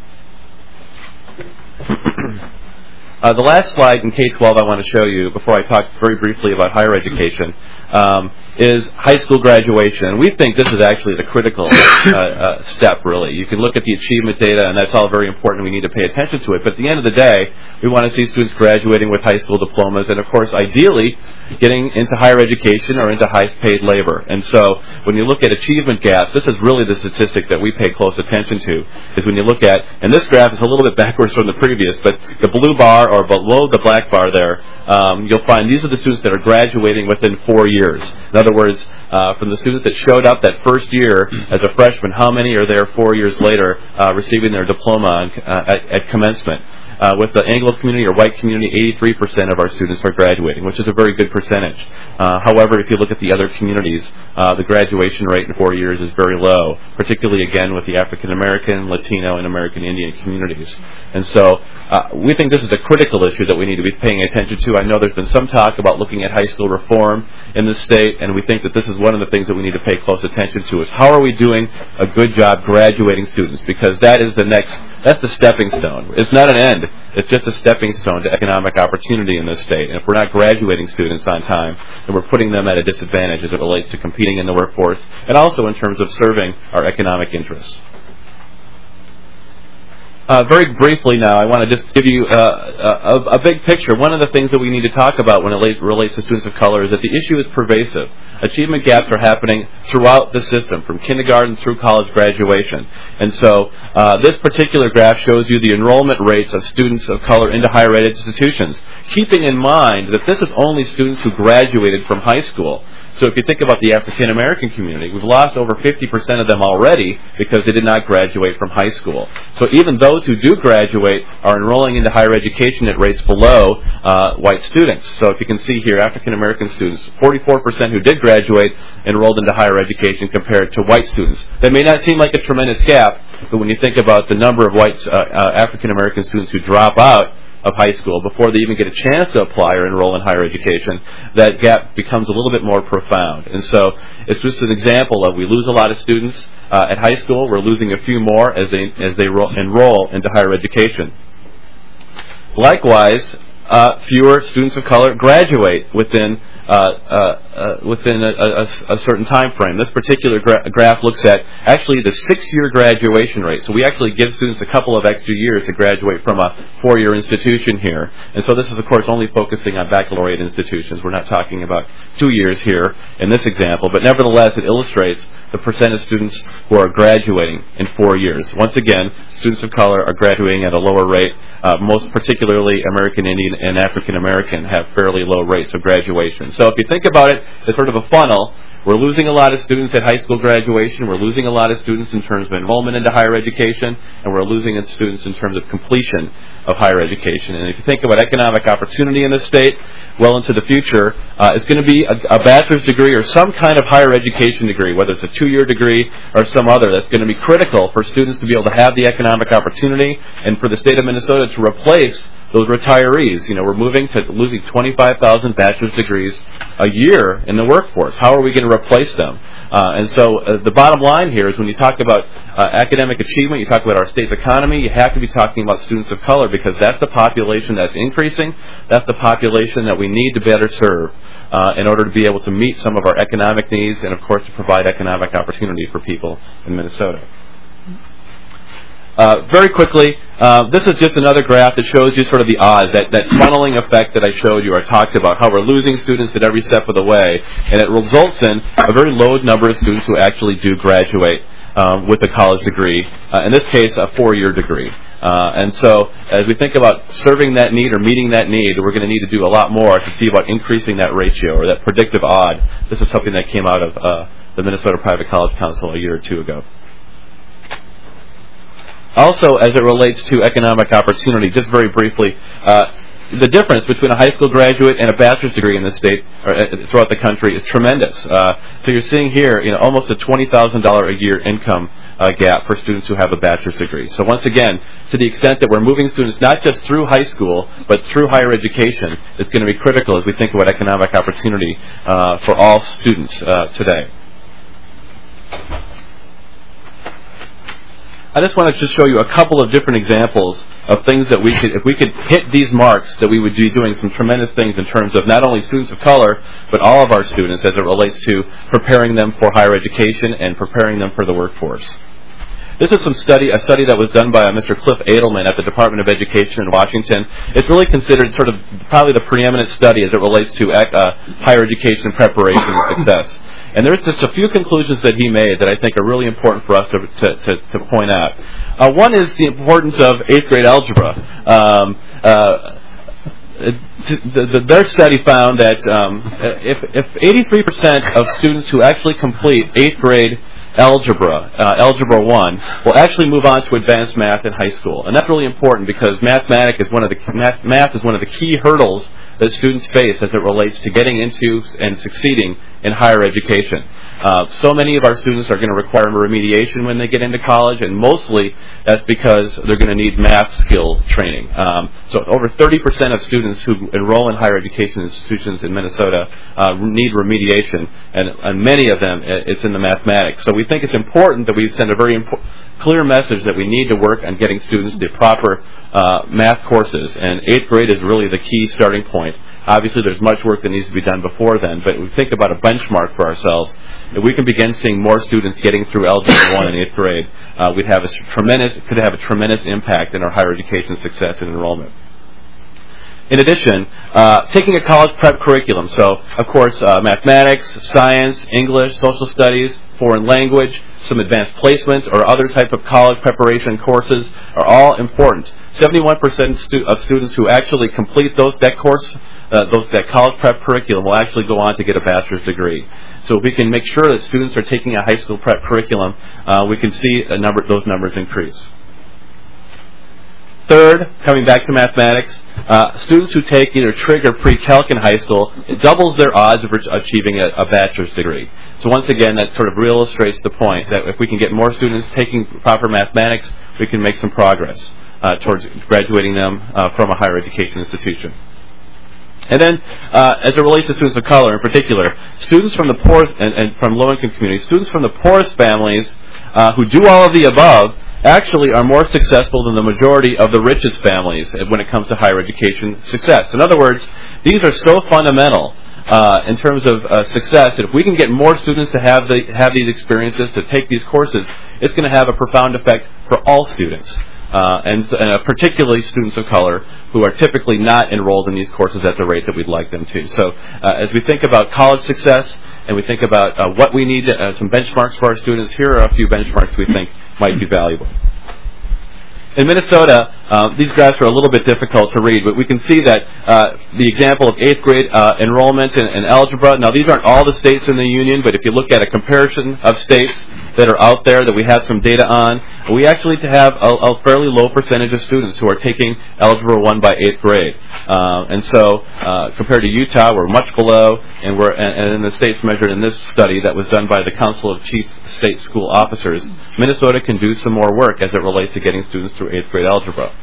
Uh, the last slide in K twelve I want to show you, before I talk very briefly about higher education, um, is high school graduation. And we think this is actually the critical uh, uh, step, really. You can look at the achievement data, and that's all very important. We need to pay attention to it. But at the end of the day, we want to see students graduating with high school diplomas and, of course, ideally getting into higher education or into high-paid labor. And so when you look at achievement gaps, this is really the statistic that we pay close attention to, is when you look at, and this graph is a little bit backwards from the previous, but the blue bar or below the black bar there, um, you'll find these are the students that are graduating within four years. In other words, uh, from the students that showed up that first year as a freshman, how many are there four years later uh, receiving their diploma on, uh, at, at commencement? Uh, with the Anglo community or white community, eighty-three percent of our students are graduating, which is a very good percentage. Uh, however, if you look at the other communities, uh, the graduation rate in four years is very low, particularly, again, with the African American, Latino, and American Indian communities. And so uh, we think this is a critical issue that we need to be paying attention to. I know there's been some talk about looking at high school reform in the state, and we think that this is one of the things that we need to pay close attention to, is how are we doing a good job graduating students, because that is the next, that's the stepping stone. It's not an end. It's just a stepping stone to economic opportunity in this state. And if we're not graduating students on time, then we're putting them at a disadvantage as it relates to competing in the workforce and also in terms of serving our economic interests. Uh, very briefly now, I want to just give you uh, a, a big picture. One of the things that we need to talk about when it relates to students of color is that the issue is pervasive. Achievement gaps are happening throughout the system, from kindergarten through college graduation. And so uh, this particular graph shows you the enrollment rates of students of color into higher ed institutions, keeping in mind that this is only students who graduated from high school. So if you think about the African American community, we've lost over fifty percent of them already because they did not graduate from high school. So even those who do graduate are enrolling into higher education at rates below uh, white students. So if you can see here, African American students, forty-four percent who did graduate enrolled into higher education compared to white students. That may not seem like a tremendous gap, but when you think about the number of white uh, uh, African American students who drop out of high school before they even get a chance to apply or enroll in higher education, that gap becomes a little bit more profound. And so it's just an example of we lose a lot of students uh, at high school. We're losing a few more as they as they ro- enroll into higher education. Likewise, uh, fewer students of color graduate within uh, uh, uh, within a, a, a certain time frame. This particular gra- graph looks at actually the six-year graduation rate. So we actually give students a couple of extra years to graduate from a four-year institution here. And so this is, of course, only focusing on baccalaureate institutions. We're not talking about two years here in this example, but nevertheless, it illustrates the percent of students who are graduating in four years. Once again, students of color are graduating at a lower rate. Uh, most particularly American Indian and African American have fairly low rates of graduation. So if you think about it as sort of a funnel, we're losing a lot of students at high school graduation, we're losing a lot of students in terms of enrollment into higher education, and we're losing students in terms of completion of higher education. And if you think about economic opportunity in this state, well into the future, uh, it's going to be a, a bachelor's degree or some kind of higher education degree, whether it's a two-year degree or some other, that's going to be critical for students to be able to have the economic opportunity and for the state of Minnesota to replace those retirees. You know, we're moving to losing twenty-five thousand bachelor's degrees a year in the workforce. How are we going to replace them? Uh, and so uh, the bottom line here is when you talk about uh, academic achievement, you talk about our state's economy, you have to be talking about students of color because that's the population that's increasing. That's the population that we need to better serve uh, in order to be able to meet some of our economic needs and, of course, to provide economic opportunity for people in Minnesota. uh, very quickly, uh, this is just another graph that shows you sort of the odds, that, that funneling effect that I showed you or talked about, how we're losing students at every step of the way, and it results in a very low number of students who actually do graduate um, with a college degree, uh, in this case, a four-year degree. Uh, and so as we think about serving that need or meeting that need, we're going to need to do a lot more to see about increasing that ratio or that predictive odd. This is something that came out of uh, the Minnesota Private College Council a year or two ago. Also, as it relates to economic opportunity, just very briefly, uh, the difference between a high school graduate and a bachelor's degree in the state or throughout the country is tremendous. Uh, so you're seeing here, you know, almost a twenty thousand dollars a year income uh, gap for students who have a bachelor's degree. So once again, to the extent that we're moving students not just through high school, but through higher education, it's going to be critical as we think about economic opportunity uh, for all students uh, today. I just want to just show you a couple of different examples of things that we could, if we could hit these marks, that we would be doing some tremendous things in terms of not only students of color, but all of our students as it relates to preparing them for higher education and preparing them for the workforce. This is some study, a study that was done by Mister Cliff Adelman at the Department of Education in Washington. It's really considered sort of probably the preeminent study as it relates to uh, higher education preparation and success. And there's just a few conclusions that he made that I think are really important for us to, to, to, to point out. Uh, one is the importance of eighth grade algebra. Um, uh, the, the, their study found that um, if, if eighty-three percent of students who actually complete eighth grade algebra, uh, algebra one, will actually move on to advanced math in high school. And that's really important because mathematics is one of the math, math is one of the key hurdles that students face as it relates to getting into and succeeding in higher education. Uh, so many of our students are going to require remediation when they get into college, and mostly that's because they're going to need math skill training. Um, so over thirty percent of students who enroll in higher education institutions in Minnesota uh, need remediation, and, and many of them, it's in the mathematics. So we think it's important that we send a very impo- clear message that we need to work on getting students the proper uh, math courses, and eighth grade is really the key starting point. Obviously, there's much work that needs to be done before then, but we think about a benchmark for ourselves. If we can begin seeing more students getting through Algebra one in eighth grade, uh, we'd have a tremendous, could have a tremendous impact in our higher education success and enrollment. In addition, uh, taking a college prep curriculum, so of course uh, mathematics, science, English, social studies, foreign language, some advanced placement or other type of college preparation courses are all important. seventy-one percent stu- of students who actually complete those that course, uh, those, that college prep curriculum will actually go on to get a bachelor's degree. So if we can make sure that students are taking a high school prep curriculum, uh, we can see a number, those numbers increase. Third, coming back to mathematics, uh, students who take either trig or pre-calc in high school, it doubles their odds of achieving a, a bachelor's degree. So once again, that sort of illustrates the point that if we can get more students taking proper mathematics, we can make some progress uh, towards graduating them uh, from a higher education institution. And then, uh, as it relates to students of color in particular, students from the poor and, and from low-income communities, students from the poorest families uh, who do all of the above actually are more successful than the majority of the richest families when it comes to higher education success. In other words, these are so fundamental uh, in terms of uh, success that if we can get more students to have the have these experiences, to take these courses, it's going to have a profound effect for all students. Uh, and uh, particularly students of color who are typically not enrolled in these courses at the rate that we'd like them to. So uh, as we think about college success and we think about uh, what we need, uh, some benchmarks for our students, here are a few benchmarks we think might be valuable. In Minnesota, uh, these graphs are a little bit difficult to read, but we can see that uh, the example of eighth grade uh, enrollment in, in algebra, now these aren't all the states in the union, but if you look at a comparison of states that are out there that we have some data on, we actually have a, a fairly low percentage of students who are taking Algebra one by eighth grade. Uh, and so uh, compared to Utah, we're much below, and we're and, and in the states measured in this study that was done by the Council of Chief State School Officers, Minnesota can do some more work as it relates to getting students through eighth grade algebra.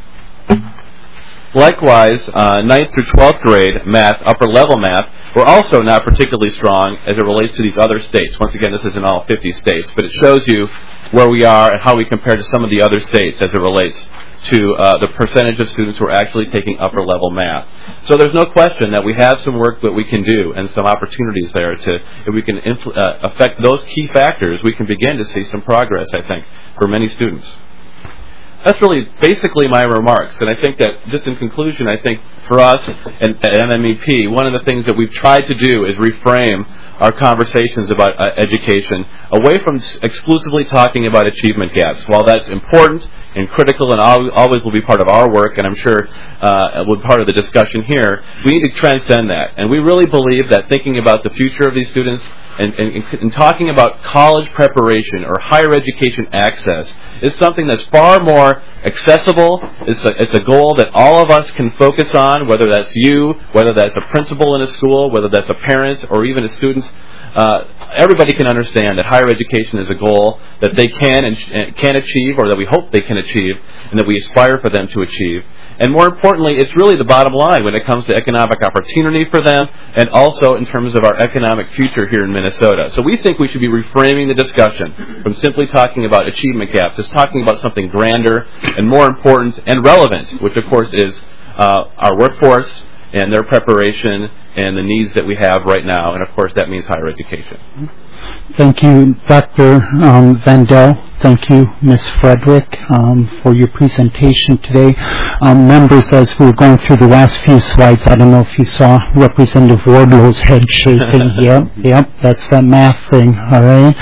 Likewise, uh, ninth through twelfth grade math, upper level math, we're also not particularly strong as it relates to these other states. Once again, this is in all fifty states, but it shows you where we are and how we compare to some of the other states as it relates to uh, the percentage of students who are actually taking upper level math. So there's no question that we have some work that we can do and some opportunities there to, if we can influ- uh, affect those key factors, we can begin to see some progress, I think, for many students. that's really basically my remarks. And I think that, just in conclusion, I think for us and at M M E P, one of the things that we've tried to do is reframe our conversations about uh, education away from s- exclusively talking about achievement gaps. While that's important and critical and al- always will be part of our work, and I'm sure uh, will be part of the discussion here, we need to transcend that. And we really believe that thinking about the future of these students and, and, and talking about college preparation or higher education access is something that's far more accessible. It's a, it's a goal that all of us can focus on, whether that's you, whether that's a principal in a school, whether that's a parent, or even a student. Uh, everybody can understand that higher education is a goal that they can and sh- can achieve, or that we hope they can achieve, and that we aspire for them to achieve. And more importantly, it's really the bottom line when it comes to economic opportunity for them, and also in terms of our economic future here in Minnesota. So we think we should be reframing the discussion from simply talking about achievement gaps to talking about something grander and more important and relevant, which of course is uh, our workforce and their preparation and the needs that we have right now, and of course that means higher education. Thank you, Doctor Um, Vandell. Thank you, Miz Frederick, um, for your presentation today. Um, members, as we were going through the last few slides, I don't know if you saw Representative Wardlow's head shaking. Yep, yep, that's that math thing, all right?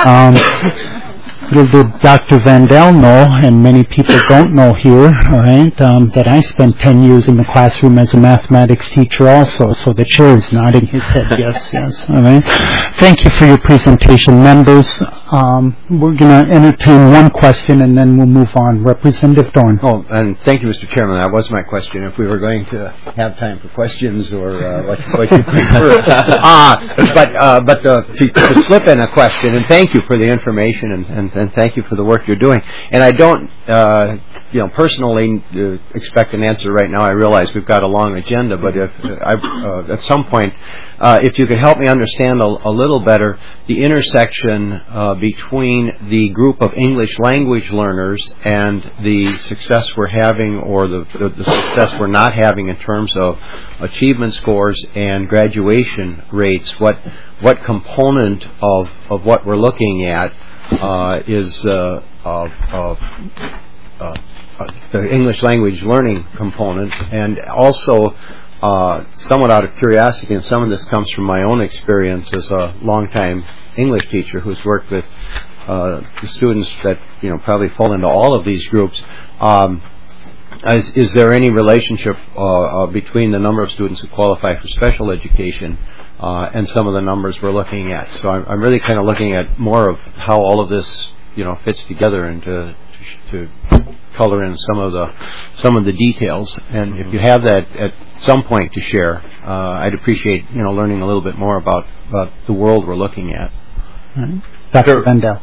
Um, Little did Doctor Vandell know, and many people don't know here, all right, um, that I spent ten years in the classroom as a mathematics teacher also, so the chair is nodding his head, yes, yes, all right. Thank you for your presentation, members. Um, we're going to entertain one question, and then we'll move on. Representative Dorn. Oh, and thank you, Mister Chairman. That was my question, if we were going to have time for questions or uh, what, what you prefer. uh, but uh, but uh, to, to slip in a question, and thank you for the information, and, and, and thank you for the work you're doing. And I don't, uh, you know, personally uh, expect an answer right now. I realize we've got a long agenda, but if uh, I, uh, at some point, uh, if you could help me understand a, a little better the intersection uh, between the group of English language learners and the success we're having, or the, the, the success we're not having in terms of achievement scores and graduation rates, what what component of, of what we're looking at uh, is uh, of, of uh, the English language learning component, and also uh, somewhat out of curiosity, and some of this comes from my own experience as a longtime English teacher who's worked with uh, the students that you know probably fall into all of these groups. Um, is, is there any relationship uh, uh, between the number of students who qualify for special education uh, and some of the numbers we're looking at? So I'm, I'm really kind of looking at more of how all of this you know fits together and to, to, to color in some of the some of the details. And if you have that at some point to share, uh, I'd appreciate you know learning a little bit more about, about the world we're looking at. Mm-hmm. Doctor Vandell.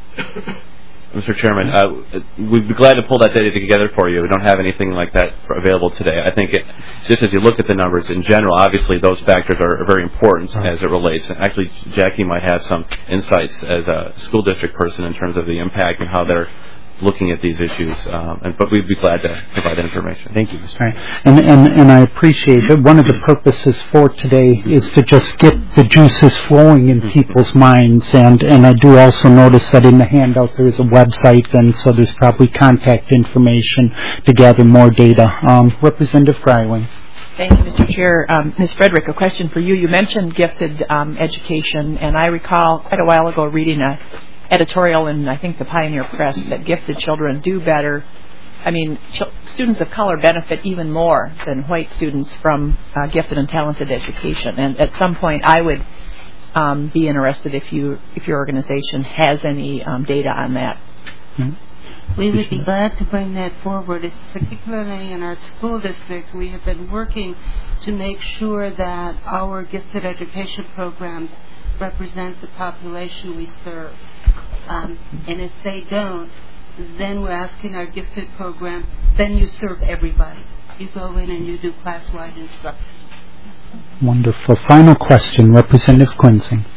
Mister Chairman, uh, we'd be glad to pull that data together for you. We don't have anything like that available today. I think it, just as you look at the numbers in general, obviously those factors are very important as it relates. And actually, Jackie might have some insights as a school district person in terms of the impact and how they're looking at these issues, um, and, but we'd be glad to provide that information. Thank you, Mister Right. And, and, and I appreciate that. One of the purposes for today is to just get the juices flowing in people's minds, and, and I do also notice that in the handout there is a website, and so there's probably contact information to gather more data. Um, Representative Freiling. Thank you, Mister Chair. Um, Miz Frederick, a question for you. You mentioned gifted um, education, and I recall quite a while ago reading a editorial in, I think, the Pioneer Press that gifted children do better. I mean, ch- students of color benefit even more than white students from uh, gifted and talented education. And at some point, I would um, be interested if you, if your organization has any um, data on that. Mm-hmm. We would be glad to bring that forward, it's particularly in our school district. We have been working to make sure that our gifted education programs represent the population we serve. Um, and if they don't, then we're asking our gifted program, then you serve everybody. You go in and you do class-wide instruction. Wonderful. Final question, Representative Quincy.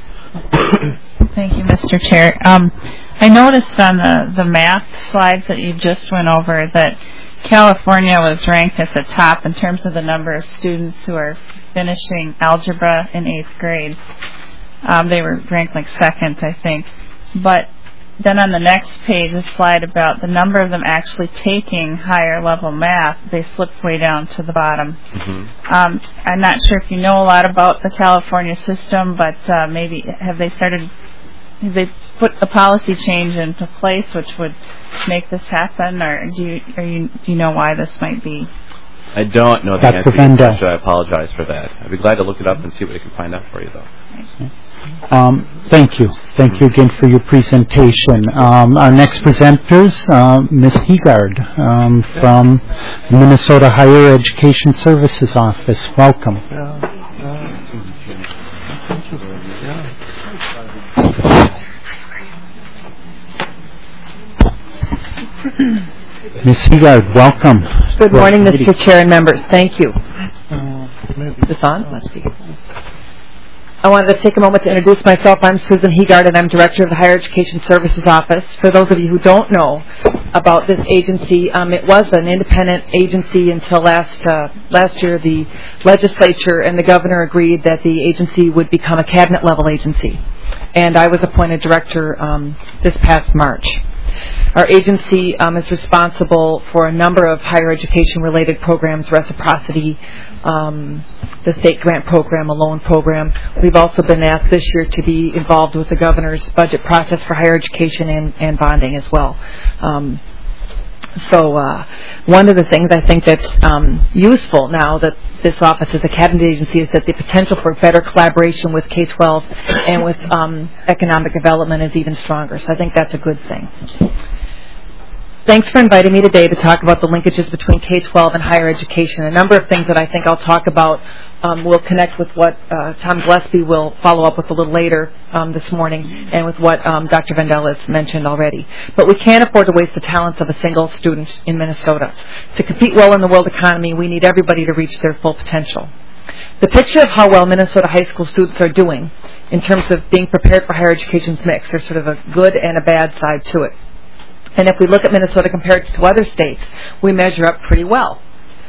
Thank you, Mister Chair. Um, I noticed on the, the math slides that you just went over that California was ranked at the top in terms of the number of students who are finishing algebra in eighth grade. Um, they were ranked like second, I think. But then on the next page, a slide about the number of them actually taking higher level math, they slipped way down to the bottom. Mm-hmm. Um, I'm not sure if you know a lot about the California system, but uh, maybe have they started, have they put a policy change into place which would make this happen, or do you, are you, do you know why this might be? I don't know the Doctor answer to your Vendel. question. I apologize for that. I'd be glad to look it up and see what I can find out for you, though. Um, thank you. Thank you again for your presentation. Um, our next presenters, uh, Miz Heegard um, from the Minnesota Higher Education Services Office. Welcome. Miz Heegard, welcome. Good morning, Mister Chair and members. Thank you. Is this on? Let's speak. I wanted to take a moment to introduce myself. I'm Susan Heegard, and I'm Director of the Higher Education Services Office. For those of you who don't know about this agency, um, it was an independent agency until last uh, last year. The legislature and the governor agreed that the agency would become a cabinet-level agency, and I was appointed director um, this past March. Our agency um, is responsible for a number of higher education-related programs, reciprocity, um, the state grant program, a loan program. We've also been asked this year to be involved with the governor's budget process for higher education and, and bonding as well. Um, so uh, one of the things I think that's um, useful now that this office is a cabinet agency is that the potential for better collaboration with K twelve and with um, economic development is even stronger. So I think that's a good thing. Thanks for inviting me today to talk about the linkages between K twelve and higher education. A number of things that I think I'll talk about um, will connect with what uh, Tom Gillespie will follow up with a little later um, this morning and with what um, Doctor Vendel has mentioned already. But we can't afford to waste the talents of a single student in Minnesota. To compete well in the world economy, we need everybody to reach their full potential. The picture of how well Minnesota high school students are doing in terms of being prepared for higher education's mix, there's sort of a good and a bad side to it. And if we look at Minnesota compared to other states, we measure up pretty well.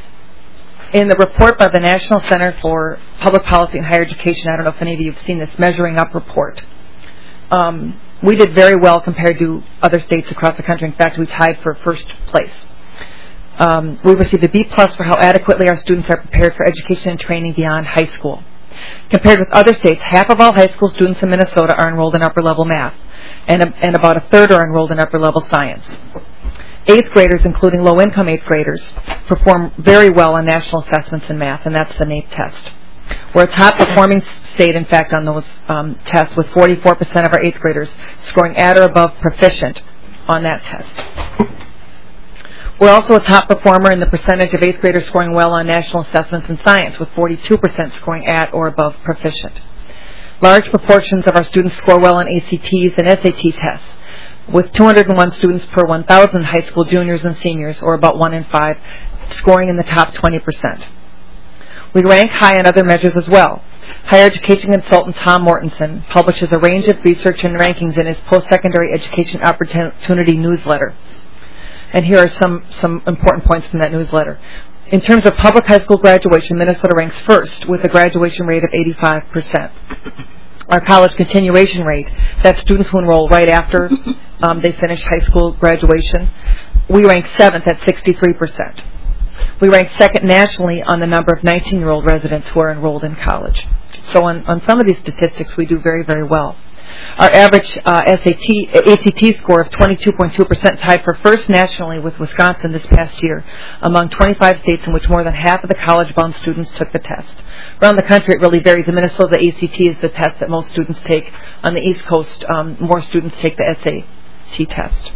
In the report by the National Center for Public Policy and Higher Education, I don't know if any of you have seen this Measuring Up report, um, we did very well compared to other states across the country. In fact, we tied for first place. Um, we received a B plus for how adequately our students are prepared for education and training beyond high school. Compared with other states, half of all high school students in Minnesota are enrolled in upper-level math, and, a, and about a third are enrolled in upper-level science. Eighth graders, including low-income eighth graders, perform very well on national assessments in math, and that's the NAEP test. We're a top-performing state, in fact, on those um, tests, with forty-four percent of our eighth graders scoring at or above proficient on that test. We're also a top performer in the percentage of eighth graders scoring well on national assessments in science, with forty-two percent scoring at or above proficient. Large proportions of our students score well on A C Ts and S A T tests, with two hundred one students per one thousand high school juniors and seniors, or about one in five, scoring in the top twenty percent. We rank high on other measures as well. Higher education consultant Tom Mortensen publishes a range of research and rankings in his post-secondary education opportunity newsletter. And here are some, some important points from that newsletter. In terms of public high school graduation, Minnesota ranks first with a graduation rate of eighty-five percent. Our college continuation rate, that's students who enroll right after um, they finish high school graduation, we rank seventh at sixty-three percent. We rank second nationally on the number of nineteen-year-old residents who are enrolled in college. So on, on some of these statistics, we do very, very well. Our average uh, S A T, A C T score of twenty-two point two percent tied for first nationally with Wisconsin this past year among twenty-five states in which more than half of the college-bound students took the test. Around the country, it really varies. In Minnesota, the A C T is the test that most students take. On the East Coast, um, more students take the S A T test.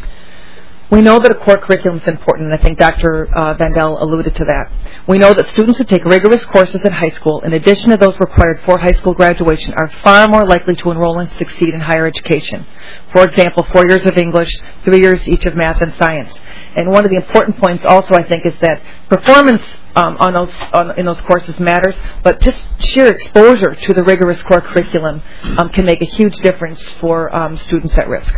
We know that a core curriculum is important, and I think Doctor Uh, Vendel alluded to that. We know that students who take rigorous courses in high school, in addition to those required for high school graduation, are far more likely to enroll and succeed in higher education. For example, four years of English, three years each of math and science. And one of the important points also, I think, is that performance um, on those on, in those courses matters, but just sheer exposure to the rigorous core curriculum um, can make a huge difference for um, students at risk.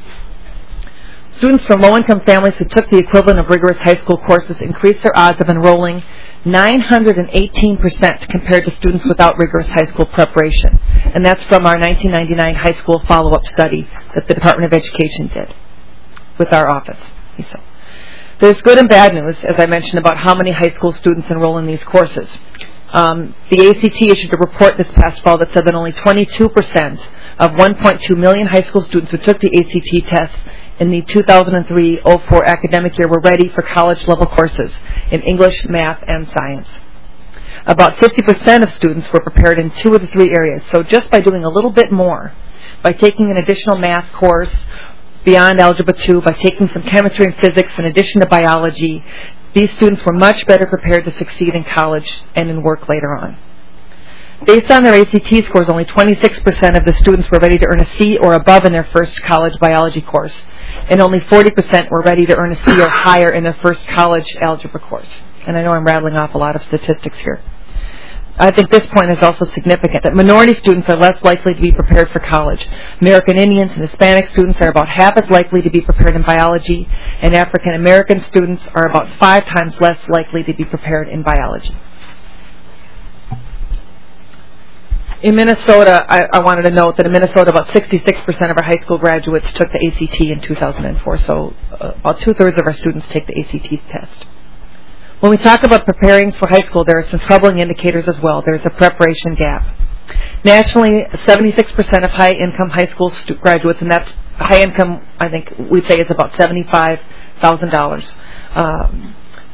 Students from low-income families who took the equivalent of rigorous high school courses increased their odds of enrolling nine hundred eighteen percent compared to students without rigorous high school preparation. And that's from our nineteen ninety-nine high school follow-up study that the Department of Education did with our office, he said. There's good and bad news, as I mentioned, about how many high school students enroll in these courses. Um, the A C T issued a report this past fall that said that only twenty-two percent of one point two million high school students who took the A C T test in the two thousand three oh four academic year were ready for college-level courses in English, math, and science. About fifty percent of students were prepared in two of the three areas. So just by doing a little bit more, by taking an additional math course beyond Algebra two, by taking some chemistry and physics in addition to biology, these students were much better prepared to succeed in college and in work later on. Based on their A C T scores, only twenty-six percent of the students were ready to earn a C or above in their first college biology course, and only forty percent were ready to earn a C or higher in their first college algebra course. And I know I'm rattling off a lot of statistics here. I think this point is also significant, that minority students are less likely to be prepared for college. American Indians and Hispanic students are about half as likely to be prepared in biology, and African American students are about five times less likely to be prepared in biology. In Minnesota, I, I wanted to note that in Minnesota, about sixty-six percent of our high school graduates took the A C T in two thousand four, so uh, about two-thirds of our students take the A C T test. When we talk about preparing for high school, there are some troubling indicators as well. There's a preparation gap. Nationally, seventy-six percent of high-income high school stu- graduates, and that's high income, I think we'd say is about seventy-five thousand dollars, um,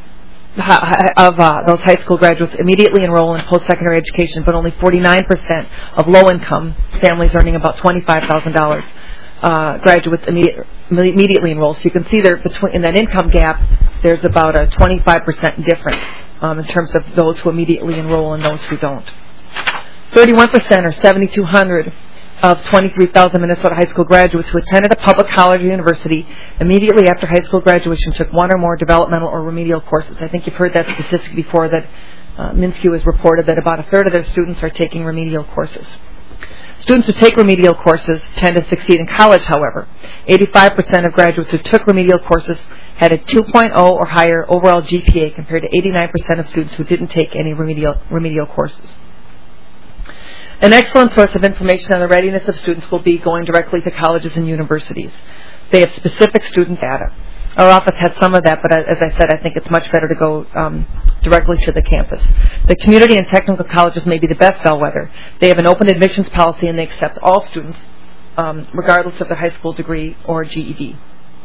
of uh, those high school graduates immediately enroll in post-secondary education, but only forty-nine percent of low-income families earning about twenty-five thousand dollars uh, graduates immediate, immediately enroll. So you can see there between in that income gap, there's about a twenty-five percent difference um, in terms of those who immediately enroll and those who don't. thirty-one percent or seventy-two hundred of twenty-three thousand Minnesota high school graduates who attended a public college or university immediately after high school graduation took one or more developmental or remedial courses. I think you've heard that statistic before, that uh, MnSCU has reported that about a third of their students are taking remedial courses. Students who take remedial courses tend to succeed in college, however. eighty-five percent of graduates who took remedial courses had a two point oh or higher overall G P A compared to eighty-nine percent of students who didn't take any remedial, remedial courses. An excellent source of information on the readiness of students will be going directly to colleges and universities. They have specific student data. Our office has some of that, but as I said, I think it's much better to go um, directly to the campus. The community and technical colleges may be the best bellwether. They have an open admissions policy and they accept all students, um, regardless of their high school degree or G E D.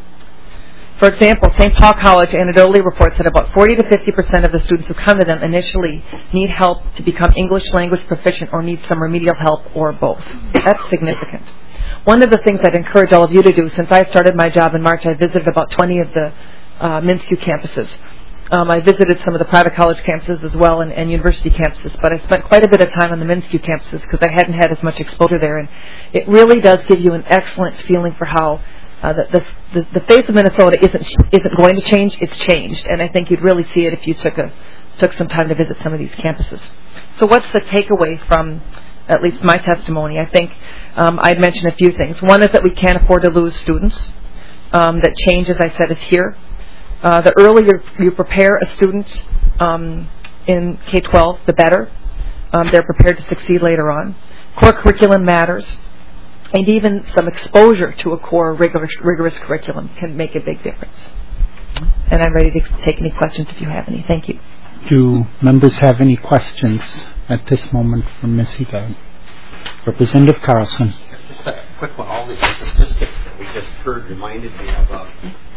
For example, Saint Paul College anecdotally reports that about forty to fifty percent of the students who come to them initially need help to become English language proficient or need some remedial help or both. That's significant. One of the things I'd encourage all of you to do, since I started my job in March, I visited about twenty of the uh, MnSCU campuses. Um, I visited some of the private college campuses as well and, and university campuses, but I spent quite a bit of time on the MnSCU campuses because I hadn't had as much exposure there, and it really does give you an excellent feeling for how Uh, the, the, the face of Minnesota isn't isn't going to change. It's changed, and I think you'd really see it if you took a took some time to visit some of these campuses. So, what's the takeaway from at least my testimony? I think um, I'd mention a few things. One is that we can't afford to lose students. Um, that change, as I said, is here. Uh, the earlier you prepare a student um, in K twelve, the better. Um, they're prepared to succeed later on. Core curriculum matters. And even some exposure to a core rigorous, rigorous curriculum can make a big difference. And I'm ready to take any questions if you have any. Thank you. Do members have any questions at this moment for Miz Hegard? Representative Carlson. Just a quick one. All the statistics that we just heard reminded me of a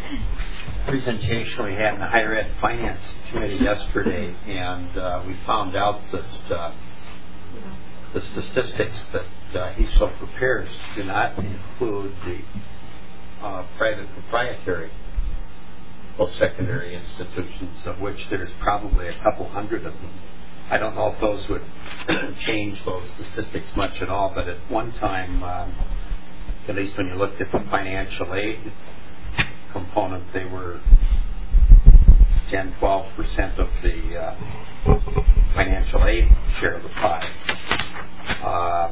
presentation we had in the Higher Ed Finance Committee yesterday, and uh, we found out that uh, the statistics that uh, he so prepares do not include the uh, private proprietary post-secondary institutions, of which there's probably a couple hundred of them. I don't know if those would change those statistics much at all, but at one time, um, at least when you looked at the financial aid component, they were ten, twelve percent of the uh, financial aid share of the pie. Um,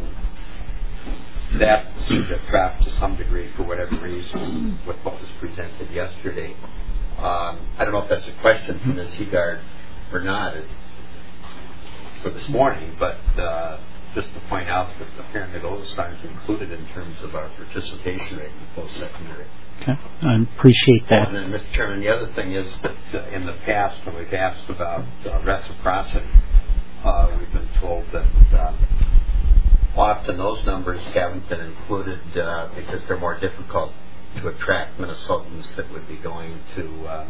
that seemed to trap to some degree for whatever reason with what was presented yesterday. Um, I don't know if that's a question for Miz Hegard or not for this morning, but uh, just to point out that apparently those aren't included in terms of our participation rate in post-secondary. Okay, I appreciate that. And then, Mister Chairman, the other thing is that uh, in the past, when we've asked about uh, reciprocity, uh, we've been told that uh, often those numbers haven't been included uh, because they're more difficult to attract Minnesotans that would be going to uh,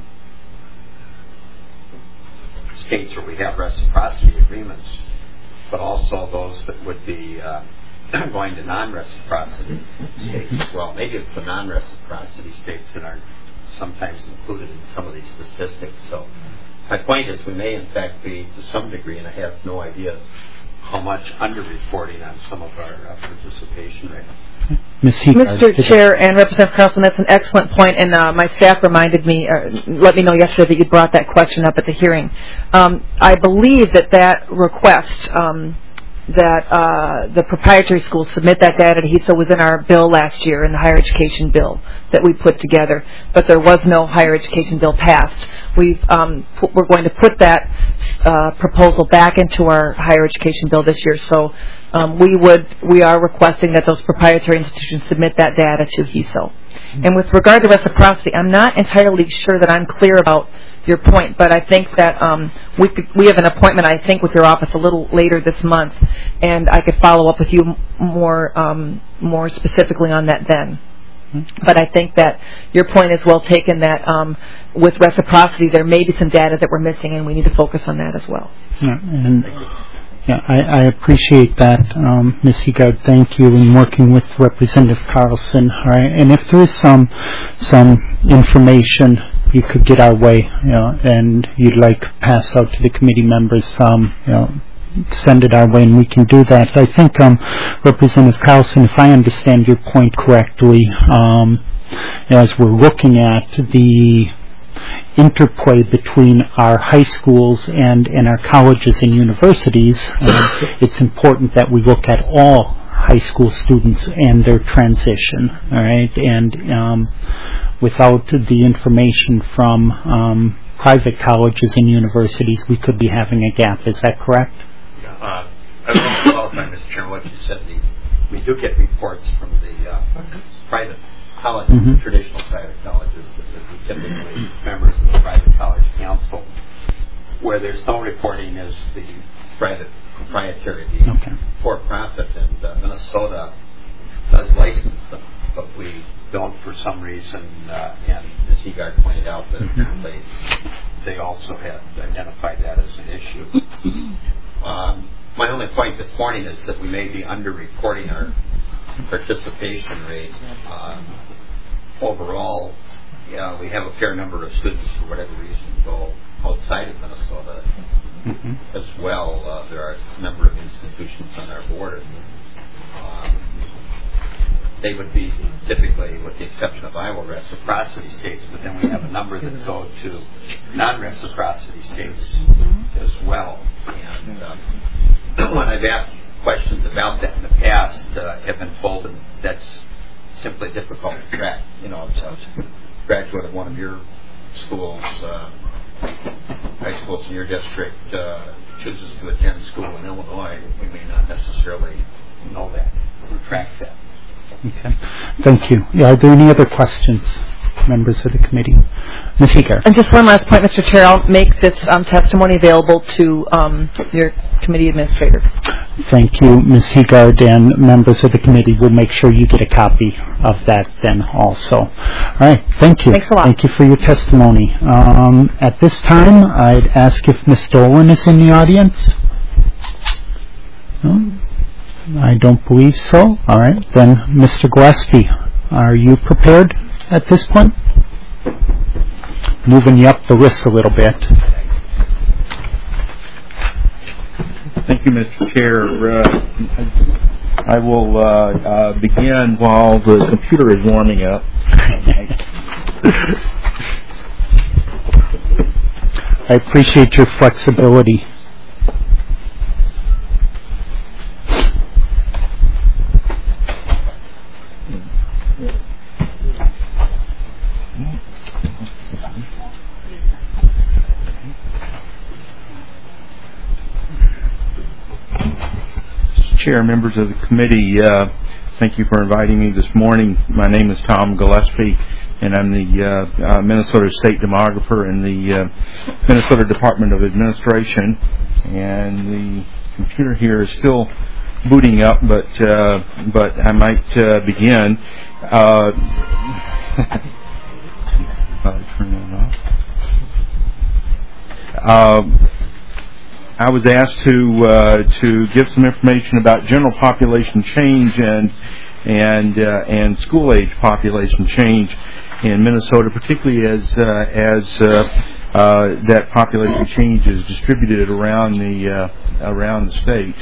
states where we have reciprocity agreements, but also those that would be uh, going to non-reciprocity states as well. Maybe it's the non-reciprocity states that aren't sometimes included in some of these statistics. So my point is we may in fact be to some degree, and I have no idea how much under-reporting on some of our uh, participation rate. Miz Heegard, Mister Chair and Representative Carlson, that's an excellent point, and uh, my staff reminded me, or let me know yesterday that you brought that question up at the hearing. Um, I believe that that request, um, that uh, the proprietary schools submit that data to H E S O was in our bill last year, in the higher education bill that we put together, but there was no higher education bill passed. We've, um, put, we're going to put that uh, proposal back into our higher education bill this year, so um, we would, we are requesting that those proprietary institutions submit that data to H E S O. Mm-hmm. And with regard to reciprocity, I'm not entirely sure that I'm clear about your point, but I think that um, we could, we have an appointment, I think, with your office a little later this month, and I could follow up with you more um, more specifically on that then. Mm-hmm. But I think that your point is well taken, that um, with reciprocity there may be some data that we're missing, and we need to focus on that as well. Yeah, and yeah, I, I appreciate that, um, Miz Heegard. Thank you in working with Representative Carlson. All right, and if there is some some information you could get our way, you know, and you'd like pass out to the committee members, um, you know, send it our way, and we can do that. I think, um, Representative Carlson, if I understand your point correctly, um, as we're looking at the interplay between our high schools and, and our colleges and universities, uh, it's important that we look at all high school students and their transition, all right, and um, without the information from um, private colleges and universities, we could be having a gap. Is that correct? Uh, I want to qualify, Mister Chairman, what you said. The, we do get reports from the uh, private colleges, mm-hmm. traditional private colleges, that, that we typically members of the private college council. Where there's no reporting is the private proprietary, the okay. for-profit, and uh, Minnesota does license them, but we don't for some reason, uh, and as Heegard pointed out, that mm-hmm. they, they also have identified that as an issue. Um, my only point this morning is that we may be under-reporting our participation rate. Um, overall, yeah, we have a fair number of students, for whatever reason, go outside of Minnesota mm-hmm. as well. Uh, there are a number of institutions on our border. Um, they would be typically, with the exception of Iowa, reciprocity states, but then we have a number that go to non-reciprocity states as well. And um, when I've asked questions about that in the past, uh, have been told that that's simply difficult to track. You know, if a graduate of one of your schools, uh, high schools in your district, uh, chooses to attend school in Illinois, we may not necessarily know that or track that. Okay. Thank you. Yeah, are there any other questions, members of the committee? Miz Heegard. And just one last point, Mister Chair. I'll make this um, testimony available to um, your committee administrator. Thank you, Miz Heegard, and members of the committee will make sure you get a copy of that then also. All right. Thank you. Thanks a lot. Thank you for your testimony. Um, at this time, I'd ask if Miz Dolan is in the audience. No? I don't believe so. All right. Then, Mister Gillespie, are you prepared at this point? Moving you up the list a little bit. Thank you, Mister Chair. Uh, I will uh, uh, begin while the computer is warming up. I appreciate your flexibility. Chair, members of the committee, uh, thank you for inviting me this morning. My name is Tom Gillespie, and I'm the uh, uh, Minnesota State Demographer in the uh, Minnesota Department of Administration. And the computer here is still booting up, but uh, but I might uh, begin. Uh, I'll turn that off. Uh, I was asked to uh, to give some information about general population change and and uh, and school age population change in Minnesota, particularly as uh, as uh, uh, that population change is distributed around the uh, around the state.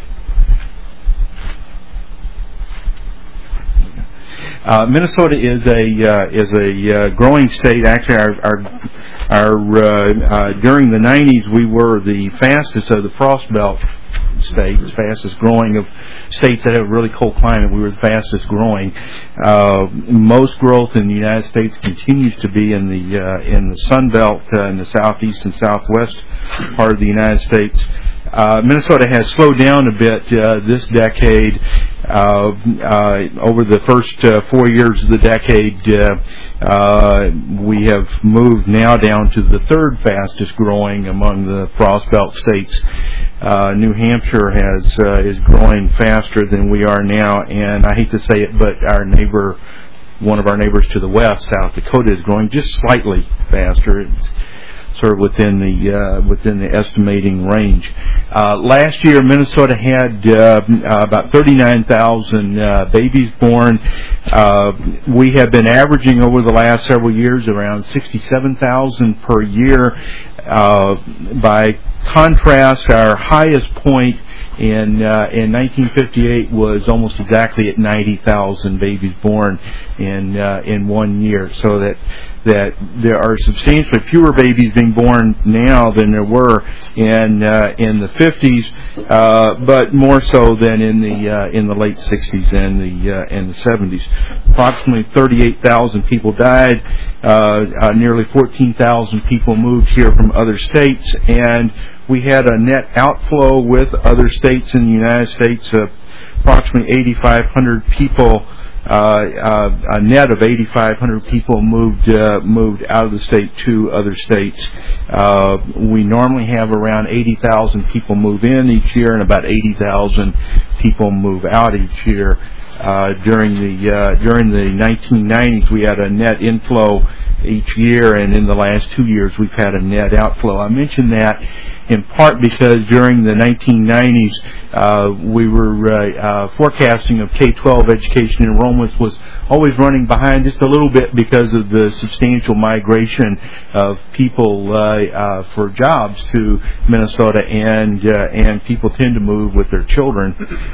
Uh, Minnesota is a uh, is a uh, growing state. Actually, our our, our uh, uh, during the nineties, we were the fastest of the Frost Belt states, fastest growing of states that have a really cold climate. We were the fastest growing. Uh, most growth in the United States continues to be in the uh, in the Sun Belt, uh, in the southeast and southwest part of the United States. Uh, Minnesota has slowed down a bit uh, this decade. Uh, uh, over the first uh, four years of the decade, uh, uh, we have moved now down to the third fastest growing among the Frost Belt states. Uh, New Hampshire has uh, is growing faster than we are now, and I hate to say it, but our neighbor, one of our neighbors to the west, South Dakota, is growing just slightly faster. It's sort of within the uh, within the estimating range. Uh, last year, Minnesota had uh, about thirty-nine thousand uh, babies born. Uh, we have been averaging over the last several years around sixty-seven thousand per year. Uh, by contrast, our highest point in uh, in nineteen fifty-eight was almost exactly at ninety thousand babies born in uh, in one year. So that that there are substantially fewer babies being born now than there were in uh, in the fifties, uh, but more so than in the uh, in the late sixties and the uh, and the seventies. Approximately thirty-eight thousand people died. Uh, uh, nearly fourteen thousand people moved here from other states, and we had a net outflow with other states in the United States. Uh, approximately eighty-five hundred people. Uh, uh, a net of eighty-five hundred people moved uh, moved out of the state to other states. Uh, we normally have around eighty thousand people move in each year, and about eighty thousand people move out each year. Uh, during the uh, during the nineteen nineties, we had a net inflow each year, and in the last two years, we've had a net outflow. I mention that in part because during the nineteen nineties, uh, we were uh, uh, forecasting of K twelve education enrollments was always running behind just a little bit because of the substantial migration of people uh, uh, for jobs to Minnesota, and uh, and people tend to move with their children,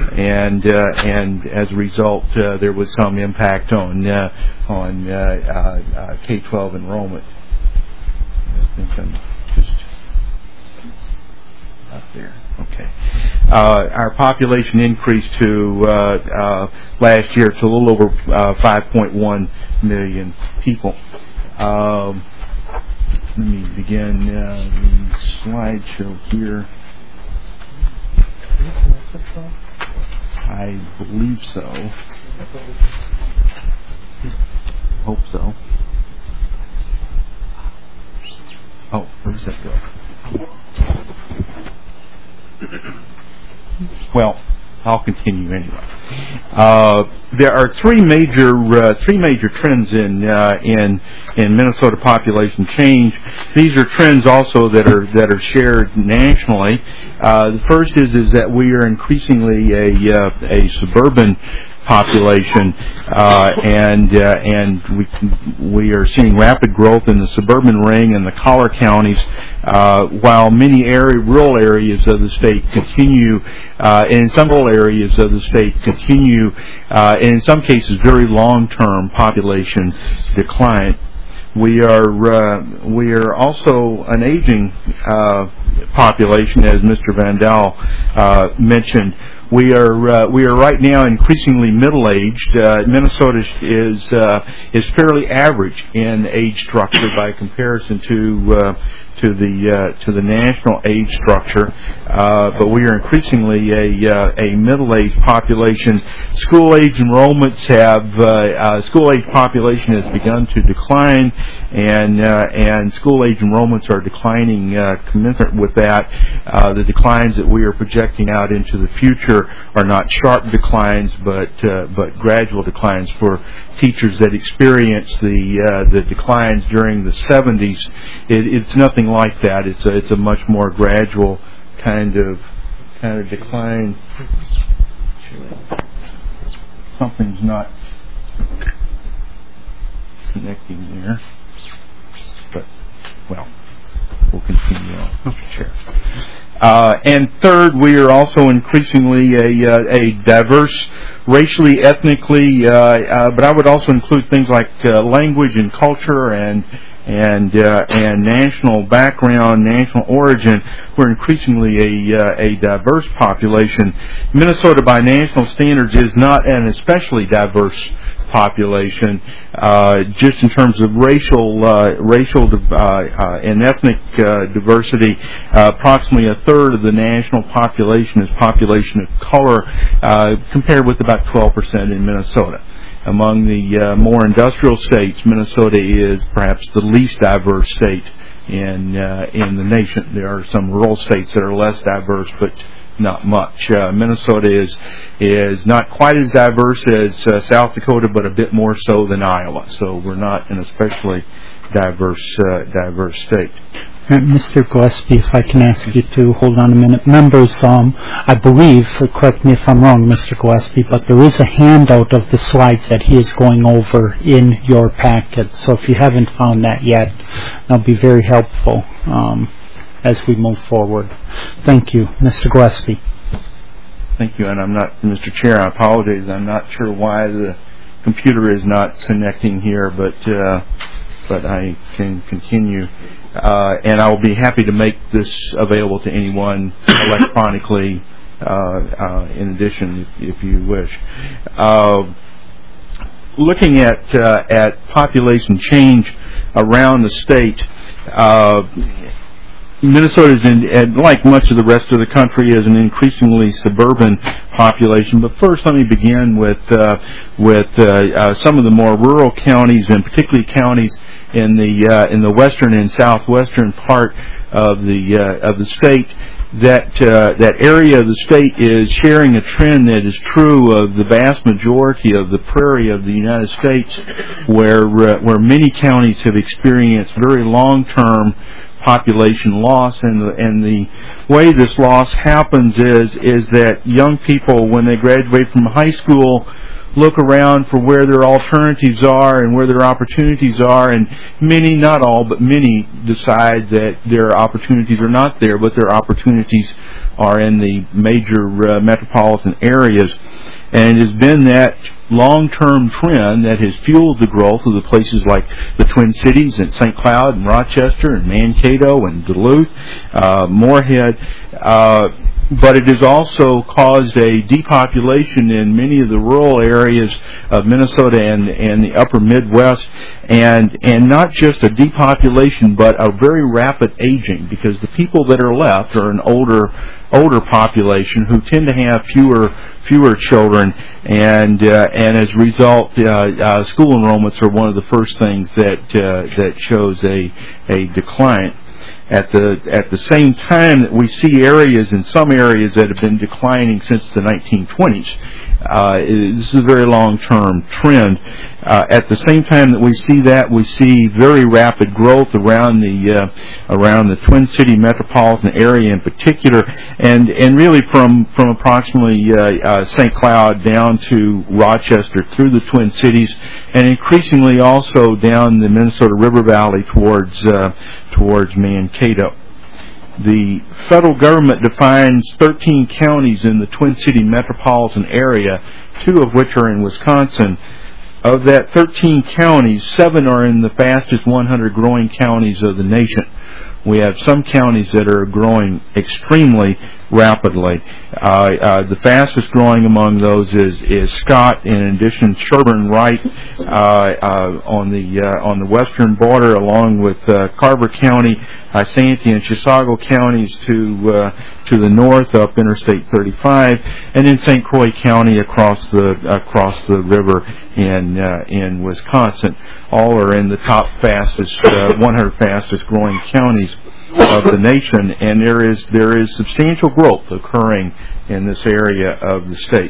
and uh, and as a result, uh, there was some impact on uh, on uh, uh, uh, K twelve enrollment. I think I'm just up there. Okay. Uh, our population increased to uh, uh, last year to a little over uh, five point one million people. Um, let me begin uh, the slideshow here. I believe so. Hope so. Oh, where does that go? Well, I'll continue anyway. Uh, there are three major uh, three major trends in uh, in in Minnesota population change. These are trends also that are that are shared nationally. Uh, the first is is that we are increasingly a uh, a suburban population, uh, and uh, and we we are seeing rapid growth in the suburban ring and the collar counties, uh, while many area, rural areas of the state continue, uh, and in some rural areas of the state continue, uh, and in some cases very long-term population decline. We are uh, we are also an aging uh, population, as Mister Van Dal uh, mentioned. We are uh, we are right now increasingly middle-aged. Uh, Minnesota is uh, is fairly average in age structure by comparison to uh, to the uh, to the national age structure, uh, but we are increasingly a uh, a middle-aged population. School age enrollments have uh, uh, school age population has begun to decline, and uh, and school age enrollments are declining uh, commensurate with that. Uh, the declines that we are projecting out into the future are not sharp declines, but uh, but gradual declines for teachers that experienced the uh, the declines during the seventies. It, it's nothing like that. It's a it's a much more gradual kind of kind of decline. Something's not connecting there, but well, we'll continue on. Okay, sure. Uh, and third, we are also increasingly a, uh, a diverse, racially, ethnically, uh, uh, but I would also include things like uh, language and culture and and uh, and national background, national origin. We're increasingly a uh, a diverse population. Minnesota, by national standards, is not an especially diverse population, uh, just in terms of racial, uh, racial uh, uh, and ethnic uh, diversity. Uh, approximately a third of the national population is population of color, uh, compared with about twelve percent in Minnesota. Among the uh, more industrial states, Minnesota is perhaps the least diverse state in uh, in the nation. There are some rural states that are less diverse, but not much. Uh, Minnesota is is not quite as diverse as uh, South Dakota, but a bit more so than Iowa. So we're not an especially diverse uh, diverse state. Uh, Mister Gillespie, if I can ask you to hold on a minute. Members, um, I believe, correct me if I'm wrong, Mister Gillespie, but there is a handout of the slides that he is going over in your packet. So if you haven't found that yet, that'll be very helpful um, as we move forward. Thank you. Mister Gillespie. Thank you, and I'm not, Mister Chair, I apologize. I'm not sure why the computer is not connecting here, but uh, but I can continue. Uh, and I will be happy to make this available to anyone electronically uh, uh, in addition, if, if you wish. Uh, looking at uh, at population change around the state, uh, Minnesota is, in, and like much of the rest of the country, is an increasingly suburban population. But first, let me begin with uh, with uh, uh, some of the more rural counties, and particularly counties in the uh, in the western and southwestern part of the uh, of the state. That uh, that area of the state is sharing a trend that is true of the vast majority of the prairie of the United States, where uh, where many counties have experienced very long-term population loss, and the, and the way this loss happens is is that young people, when they graduate from high school, look around for where their alternatives are and where their opportunities are, and many, not all, but many decide that their opportunities are not there, but their opportunities are in the major uh, metropolitan areas. And it has been that long-term trend that has fueled the growth of the places like the Twin Cities and Saint Cloud and Rochester and Mankato and Duluth, uh, Moorhead. Uh, but it has also caused a depopulation in many of the rural areas of Minnesota and, and the upper Midwest, and and not just a depopulation, but a very rapid aging, because the people that are left are an older older population who tend to have fewer fewer children, and uh, and as a result, uh, uh, school enrollments are one of the first things that uh, that shows a a decline. At the at the same time that we see areas in some areas that have been declining since the nineteen twenties, uh, this is a very long-term trend. Uh, at the same time that we see that, we see very rapid growth around the uh, around the Twin City metropolitan area in particular, and and really from from approximately uh, uh, Saint Cloud down to Rochester through the Twin Cities, and increasingly also down the Minnesota River Valley towards uh, towards Mankato. The federal government defines thirteen counties in the Twin City metropolitan area, two of which are in Wisconsin. Of that thirteen counties, seven are in the fastest one hundred growing counties of the nation. We have some counties that are growing extremely rapidly. Uh, uh, the fastest growing among those is, is Scott. In addition, Sherburne Wright uh, uh, on the uh, on the western border, along with uh, Carver County, Isanti, and Chisago counties to uh, to the north up Interstate thirty-five, and in Saint Croix County across the across the river in uh, in Wisconsin. All are in the top fastest uh, one hundred fastest growing counties of the nation, and there is there is substantial growth occurring in this area of the state.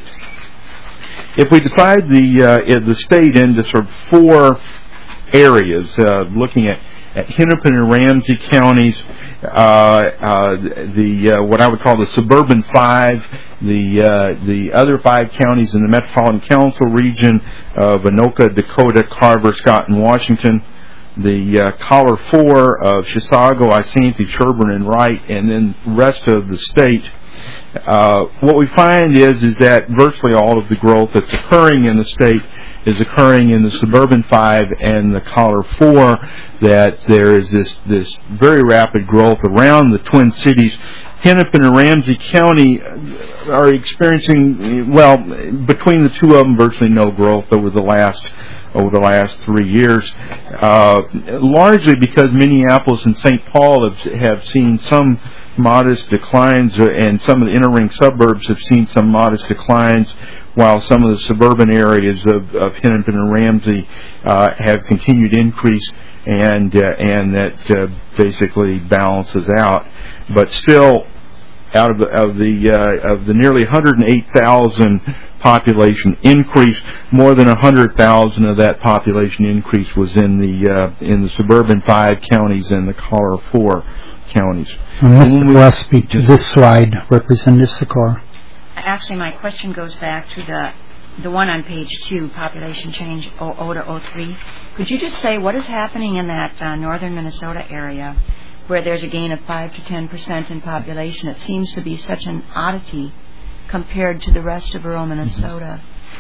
If we divide the uh, the state into sort of four areas, uh, looking at, at Hennepin and Ramsey counties, uh, uh, the uh, what I would call the suburban five, the uh, the other five counties in the Metropolitan Council region of Anoka, Dakota, Carver, Scott, and Washington. The uh, collar four of Chisago, Isanti, Sherburne, and Wright, and then the rest of the state. Uh, what we find is is that virtually all of the growth that's occurring in the state is occurring in the suburban five and the collar four. That there is this this very rapid growth around the Twin Cities. Hennepin and Ramsey County are experiencing, well, between the two of them, virtually no growth over the last over the last three years, uh, largely because Minneapolis and Saint Paul have, have seen some modest declines, and some of the inner ring suburbs have seen some modest declines, while some of the suburban areas of, of Hennepin and Ramsey uh, have continued increase, and uh, and that uh, basically balances out. But still, out of the of the uh, of the nearly one hundred eight thousand population increase, more than one hundred thousand of that population increase was in the uh, in the suburban five counties and the collar four counties. Mister Gillespie, to this slide, Representative Sikora. Actually, my question goes back to the the one on page two, population change oh oh to oh three. Could you just say what is happening in that uh, northern Minnesota area, where there's a gain of five to ten percent in population? It seems to be such an oddity compared to the rest of rural Minnesota,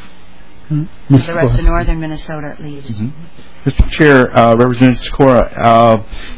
mm-hmm. the rest of northern Minnesota at least. Mm-hmm. Mister Chair, uh, Representative Sikora, uh,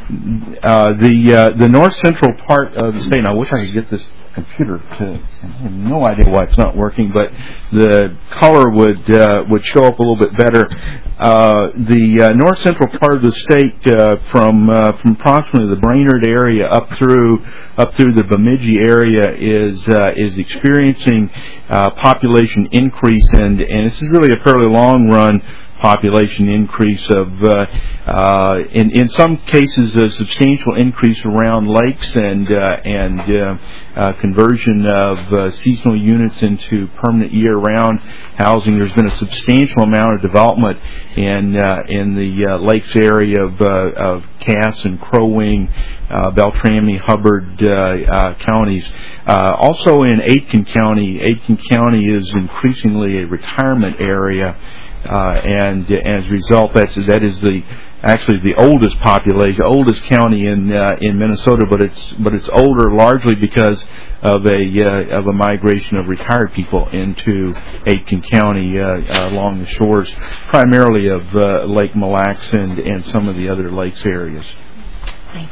uh, the uh, the north central part of the state, and I wish I could get this computer to, I have no idea why it's not working, but the color would uh, would show up a little bit better. Uh, the uh, north central part of the state, uh, from uh, from approximately the Brainerd area up through up through the Bemidji area, is uh, is experiencing uh, population increase, and and this is really a fairly long run population increase of, uh, uh, in in some cases, a substantial increase around lakes, and uh, and uh, uh, conversion of uh, seasonal units into permanent year-round housing. There's been a substantial amount of development in uh, in the uh, lakes area of uh, of Cass and Crow Wing, uh, Beltrami, Hubbard uh, uh, counties. Uh, also in Aitkin County, Aitkin County is increasingly a retirement area. Uh, and, and as a result, that's that is the actually the oldest population, oldest county in uh, in Minnesota, but it's but it's older largely because of a uh, of a migration of retired people into Aitkin County uh, uh, along the shores, primarily of uh, Lake Mille Lacs and and some of the other lakes areas. Thank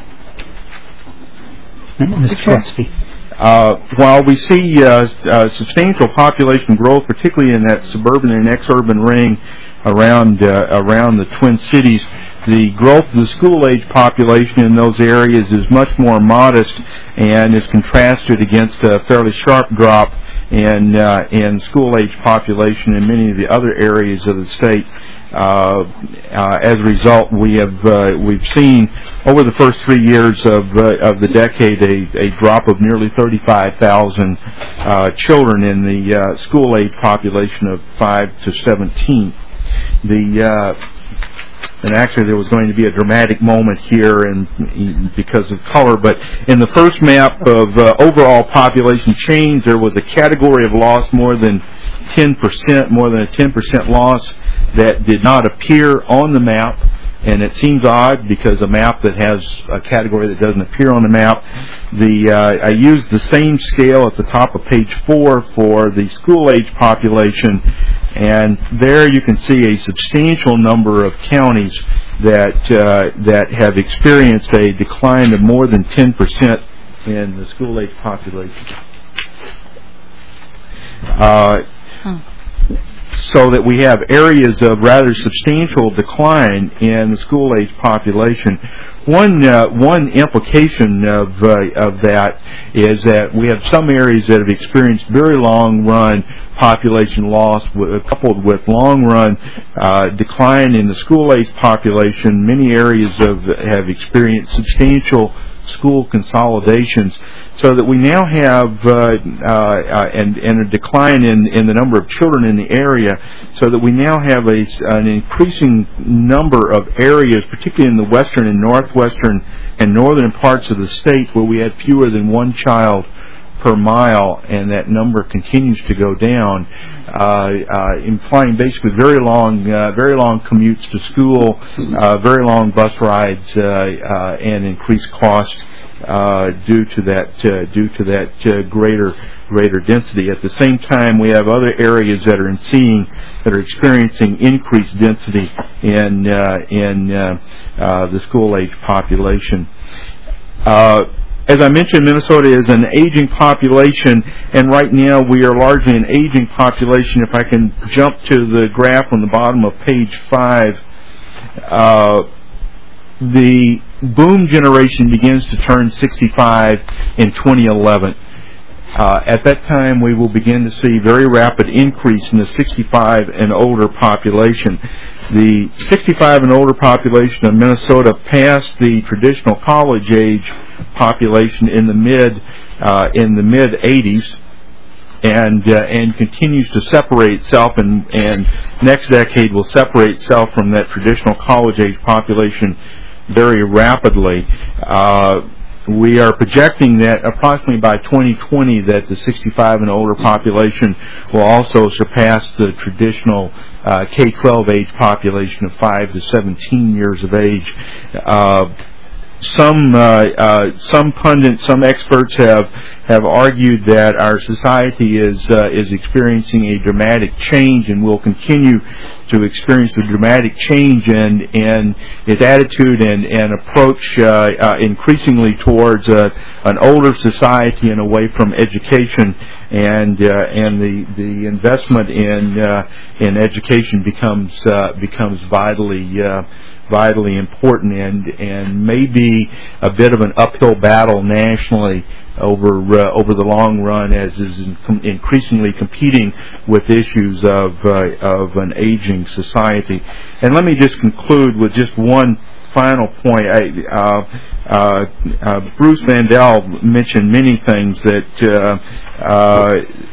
you, Mister Gillespie. Uh, while we see uh, uh, substantial population growth, particularly in that suburban and ex-urban ring around uh, around the Twin Cities, the growth of the school-age population in those areas is much more modest, and is contrasted against a fairly sharp drop in uh, in school-age population in many of the other areas of the state. Uh, uh, as a result, we have uh, we've seen over the first three years of uh, of the decade a, a drop of nearly thirty-five thousand uh, children in the uh, school-age population of five to seventeen. The uh, and actually there was going to be a dramatic moment here, and because of color, but in the first map of uh, overall population change, there was a category of loss more than ten percent, more than a ten percent loss that did not appear on the map. And it seems odd because a map that has a category that doesn't appear on the map. The uh, I used the same scale at the top of page four for the school-age population, and there you can see a substantial number of counties that uh, that have experienced a decline of more than ten percent in the school-age population. Uh, hmm. So that we have areas of rather substantial decline in the school-age population. One uh, one implication of uh, of that is that we have some areas that have experienced very long-run population loss, w- coupled with long-run uh, decline in the school-age population. Many areas of, have experienced substantial school consolidations, so that we now have uh, uh, and, and a decline in, in the number of children in the area, so that we now have a, an increasing number of areas, particularly in the western and northwestern and northern parts of the state, where we had fewer than one child per mile, and that number continues to go down, uh, uh, implying basically very long, uh, very long commutes to school, uh, very long bus rides, uh, uh, and increased cost uh, due to that, uh, due to that uh, greater, greater density. At the same time, we have other areas that are in seeing that are experiencing increased density in uh, in uh, uh, the school-age population. Uh, As I mentioned, Minnesota is an aging population, and right now we are largely an aging population. If I can jump to the graph on the bottom of page five, uh, the boom generation begins to turn sixty-five in twenty eleven. Uh, at that time, we will begin to see very rapid increase in the sixty-five and older population. The sixty-five and older population of Minnesota passed the traditional college age population in the mid uh, in the mid eighties, and uh, and continues to separate itself, and, and next decade will separate itself from that traditional college age population very rapidly. Uh, We are projecting that approximately by twenty twenty that the sixty-five and older population will also surpass the traditional uh, K twelve age population of five to seventeen years of age. Uh, some uh, uh, some pundits, some experts have have argued that our society is uh, is experiencing a dramatic change, and will continue to experience a dramatic change in, in its attitude and, and approach uh, uh, increasingly towards uh, an older society and away from education, and uh, and the, the investment in uh, in education becomes uh, becomes vitally uh, vitally important, and and may be a bit of an uphill battle nationally over uh, over the long run, as is in com- increasingly competing with issues of uh, of an aging society. And let me just conclude with just one final point. I, uh, uh, uh, Bruce Vandell mentioned many things that uh, uh,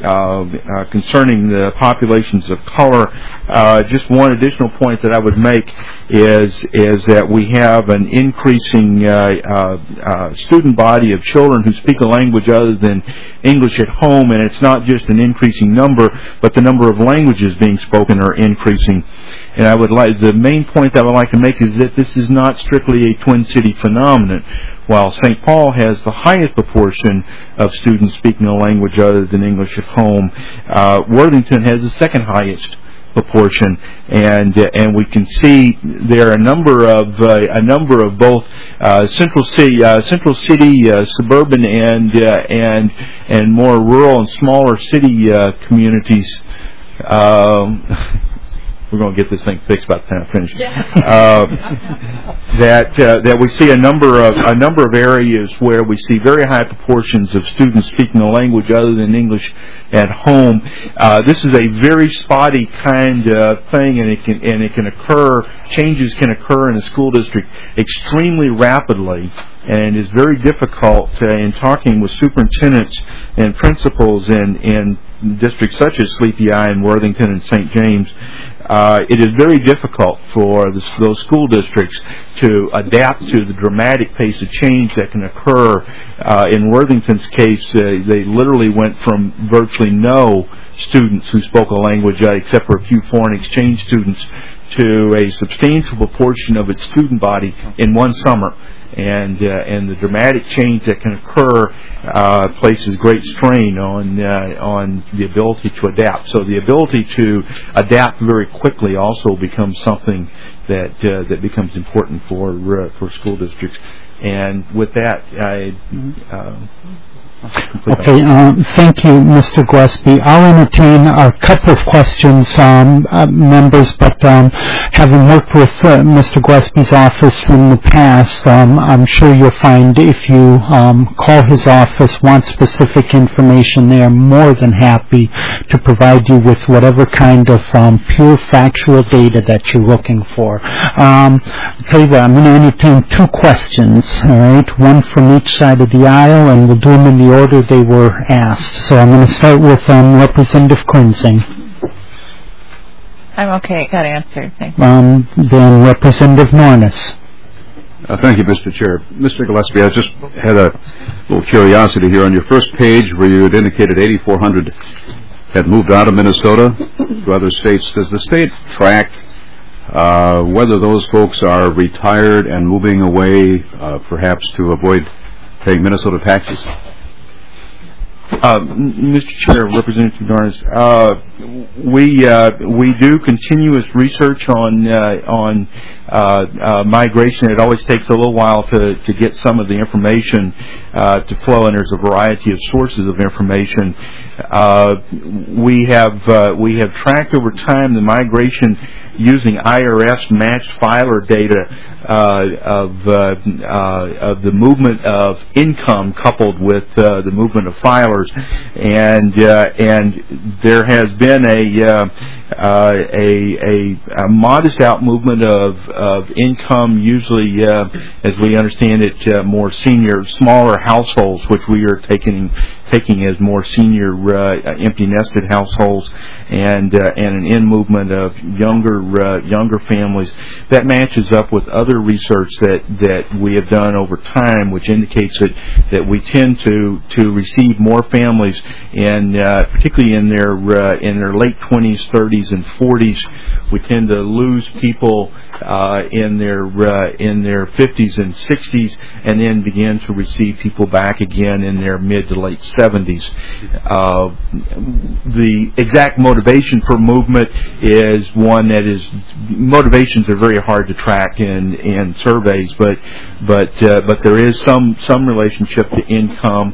uh, concerning the populations of color. Uh, just one additional point that I would make is is that we have an increasing uh, uh, uh, student body of children who speak a language other than English at home, and it's not just an increasing number, but the number of languages being spoken are increasing. And I would like the main point that I would like to make is that this is not strictly a Twin City phenomenon. While Saint Paul has the highest proportion of students speaking a language other than English at home, uh, Worthington has the second highest proportion, and uh, and we can see there are a number of uh, a number of both uh, central city, uh, central city, uh, suburban, and uh, and and more rural and smaller city uh, communities. Um, We're going to get this thing fixed by the time I finish. Uh, that uh, that we see a number of a number of areas where we see very high proportions of students speaking a language other than English at home. Uh, this is a very spotty kind of thing, and it can and it can occur. Changes can occur in a school district extremely rapidly, and it is very difficult uh, in talking with superintendents and principals in in districts such as Sleepy Eye and Worthington and Saint James. Uh, it is very difficult for this, those school districts to adapt to the dramatic pace of change that can occur. Uh, in Worthington's case, uh, they literally went from virtually no students who spoke a language uh, except for a few foreign exchange students to a substantial proportion of its student body in one summer. and uh, and the dramatic change that can occur uh, places great strain on uh, on the ability to adapt. So the ability to adapt very quickly also becomes something that uh, that becomes important for uh, for school districts. And with that, I. Uh, Okay, um, thank you, Mister Gillespie. I'll entertain a couple of questions, um, uh, members, but um, having worked with uh, Mister Gillespie's office in the past, um, I'm sure you'll find if you um, call his office, want specific information, they are more than happy to provide you with whatever kind of um, pure factual data that you're looking for. Um, I'll tell you what, I'm going to entertain two questions, all right, one from each side of the aisle, and we'll do them in the order they were asked. So I'm going to start with um, Representative Krinsing. I'm okay. Got answered. Thank you. Um, then Representative Nornis. Uh, thank you, Mister Chair. Mister Gillespie, I just had a little curiosity here. On your first page where you had indicated eighty-four hundred had moved out of Minnesota to other states, does the state track uh, whether those folks are retired and moving away uh, perhaps to avoid paying Minnesota taxes? Uh, Mister Chair, Representative Nornis, uh, we uh, we do continuous research on uh, on uh, uh, migration. It always takes a little while to, to get some of the information uh, to flow, and there's a variety of sources of information. Uh, we have uh, we have tracked over time the migration using I R S matched filer data uh, of uh, uh, of the movement of income coupled with uh, the movement of filers, and uh, and there has been a uh, uh, a, a a modest out movement of of income, usually uh, as we understand it, uh, more senior, smaller households, which we are taking taking as more senior uh, empty nested households, and uh, and an in movement of younger uh, younger families. That matches up with other research that, that we have done over time, which indicates that, that we tend to, to receive more families in uh, particularly in their uh, in their late twenties, thirties, and forties. We tend to lose people uh, in their uh, in their fifties and sixties, and then begin to receive people back again in their mid to late seventies. Uh, the exact motivation for movement is one that is motivations are very hard to track in, in surveys, but but uh, but there is some some relationship to income.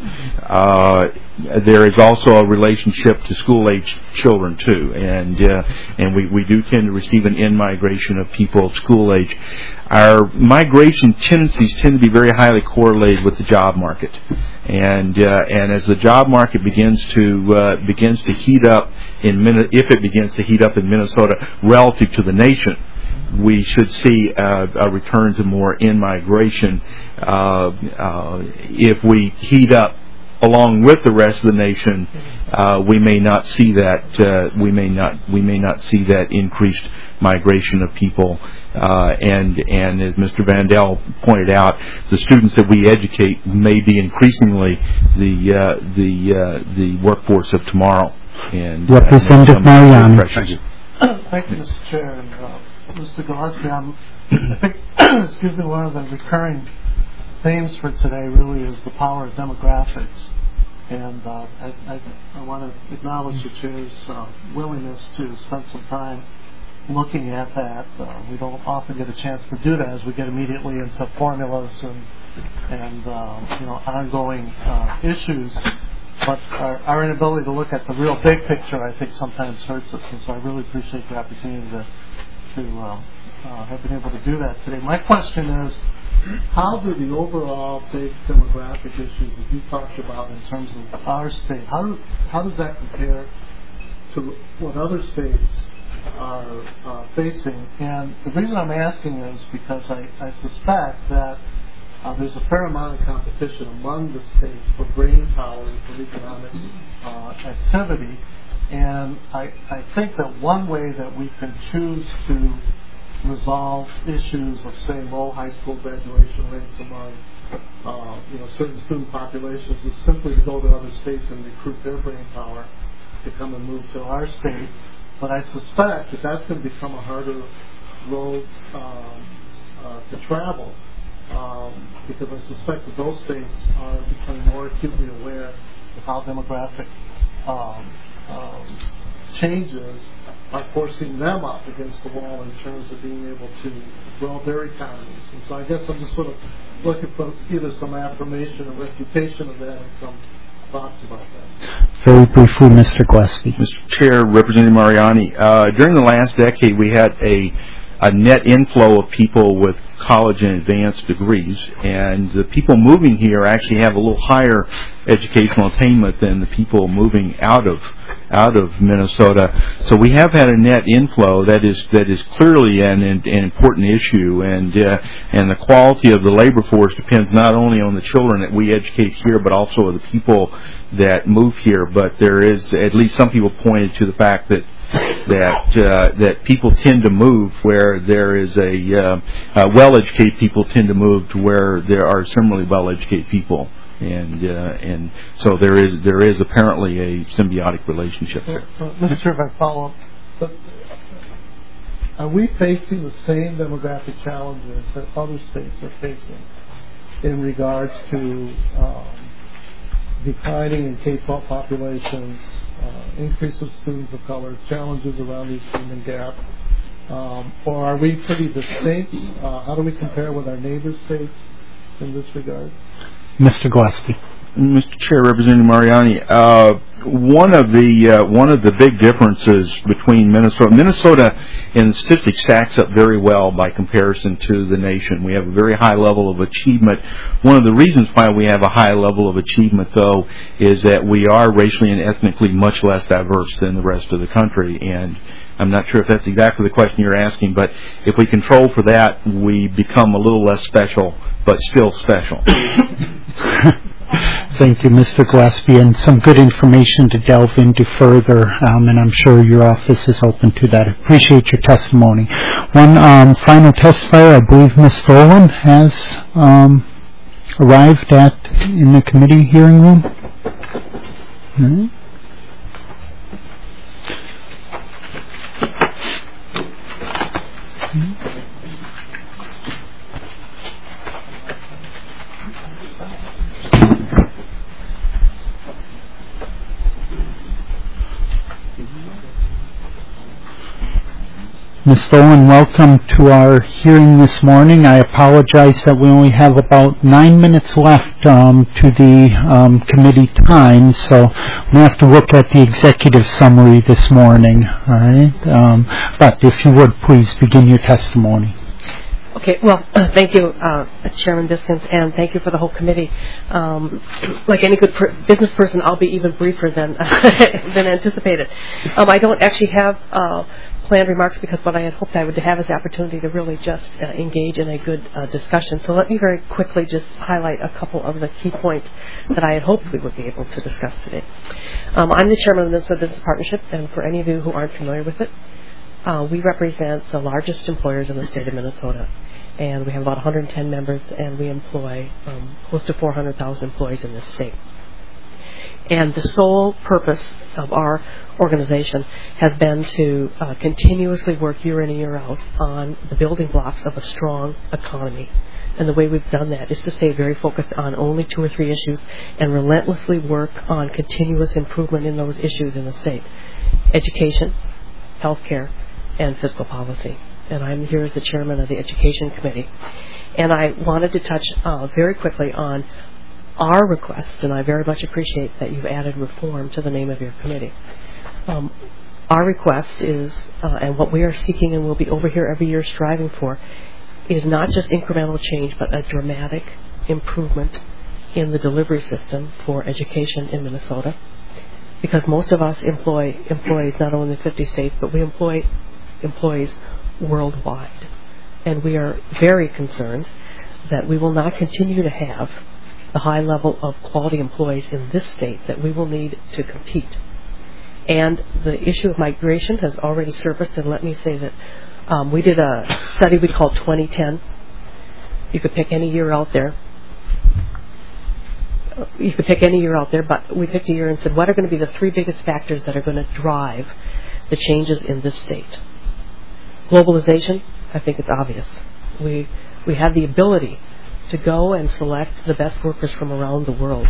Uh, there is also a relationship to school-age children too, and uh, and we, we do tend to receive an in-migration of people of school age. Our migration tendencies tend to be very highly correlated with the job market, and uh, and as the job market begins to uh, begins to heat up in Min- if it begins to heat up in Minnesota relative to the nation, we should see uh, a return to more in-migration. Uh, uh, if we heat up along with the rest of the nation, uh, we may not see that. Uh, we may not. We may not see that increased migration of people. Uh, and and as Mister Vandell pointed out, the students that we educate may be increasingly the uh, the uh, the workforce of tomorrow. And Representative uh, Mariani. Thank you. Thank you, Mister Chair, and uh, Mister Gillespie. I'm, I think, excuse me, one of the recurring themes for today really is the power of demographics, and uh, I, I, I want to acknowledge the Chair's uh, willingness to spend some time looking at that. Uh, we don't often get a chance to do that as we get immediately into formulas and and uh, you know ongoing uh, issues. But our, our inability to look at the real big picture, I think, sometimes hurts us, and so I really appreciate the opportunity to to uh, uh, have been able to do that today. My question is, how do the overall big demographic issues that you talked about in terms of our state, how do, how does that compare to what other states are uh, facing? And the reason I'm asking is because I, I suspect that uh, there's a fair amount of competition among the states for brain power and for economic uh, activity. And I, I think that one way that we can choose to resolve issues of, say, low high school graduation rates among uh, you know, certain student populations is simply to go to other states and recruit their brain power to come and move to our state. But I suspect that that's going to become a harder road um, uh, to travel. um, because I suspect that those states are becoming more acutely aware of how demographic um, um, changes are forcing them up against the wall in terms of being able to grow their economies. And so I guess I'm just sort of looking for either some affirmation or refutation of that and some thoughts about that. Very briefly, Mister Gillespie. Mister Chair, Representative Mariani, uh, during the last decade we had a, a net inflow of people with college and advanced degrees, and the people moving here actually have a little higher educational attainment than the people moving out of out of Minnesota. So we have had a net inflow that is that is clearly an, an important issue, and uh, and the quality of the labor force depends not only on the children that we educate here, but also the people that move here. But there is, at least some people pointed to the fact that that uh, that people tend to move where there is a uh, uh, well-educated people tend to move to where there are similarly well-educated people. And uh, and so there is there is apparently a symbiotic relationship there. Uh, uh, Mister Chair, if I follow up, but are we facing the same demographic challenges that other states are facing in regards to um, declining in K twelve populations, uh, increase of students of color, challenges around the achievement gap, um, or are we pretty distinct? Uh, how do we compare with our neighbor states in this regard? Mister Gillespie. Mister Chair, Representative Mariani, uh, one of the uh, one of the big differences between Minnesota, Minnesota in statistics stacks up very well by comparison to the nation. We have a very high level of achievement. One of the reasons why we have a high level of achievement, though, is that we are racially and ethnically much less diverse than the rest of the country. And I'm not sure if that's exactly the question you're asking, but if we control for that, we become a little less special, but still special. Thank you, Mister Gillespie, and some good information to delve into further, um, and I'm sure your office is open to that. I appreciate your testimony. One um, final testifier, I believe Miz Dolan has um, arrived at in the committee hearing room. All right. Mm-hmm. Miz Dolan, welcome to our hearing this morning. I apologize that we only have about nine minutes left um, to the um, committee time, so we have to look at the executive summary this morning. All right, um, but if you would, please begin your testimony. Okay, well, uh, thank you, uh, Chairman Biskins, and thank you for the whole committee. Um, like any good per- business person, I'll be even briefer than than anticipated. Um, I don't actually have uh, planned remarks because what I had hoped I would have is the opportunity to really just uh, engage in a good uh, discussion. So let me very quickly just highlight a couple of the key points that I had hoped we would be able to discuss today. Um, I'm the chairman of the Minnesota Business Partnership, and for any of you who aren't familiar with it, uh, we represent the largest employers in the state of Minnesota. And we have about one hundred ten members, and we employ um, close to four hundred thousand employees in this state. And the sole purpose of our organization has been to uh, continuously work year in and year out on the building blocks of a strong economy. And the way we've done that is to stay very focused on only two or three issues and relentlessly work on continuous improvement in those issues in the state: education, healthcare, and fiscal policy. And I'm here as the chairman of the Education Committee. And I wanted to touch uh, very quickly on our request, and I very much appreciate that you've added reform to the name of your committee. Um, our request is, uh, and what we are seeking and will be over here every year striving for, is not just incremental change, but a dramatic improvement in the delivery system for education in Minnesota. Because most of us employ employees not only in the fifty states, but we employ employees worldwide. And we are very concerned that we will not continue to have the high level of quality employees in this state that we will need to compete. And the issue of migration has already surfaced, and let me say that um, we did a study we called twenty ten. You could pick any year out there. You could pick any year out there, but we picked a year and said, what are going to be the three biggest factors that are going to drive the changes in this state? Globalization, I think it's obvious. We we have the ability to go and select the best workers from around the world.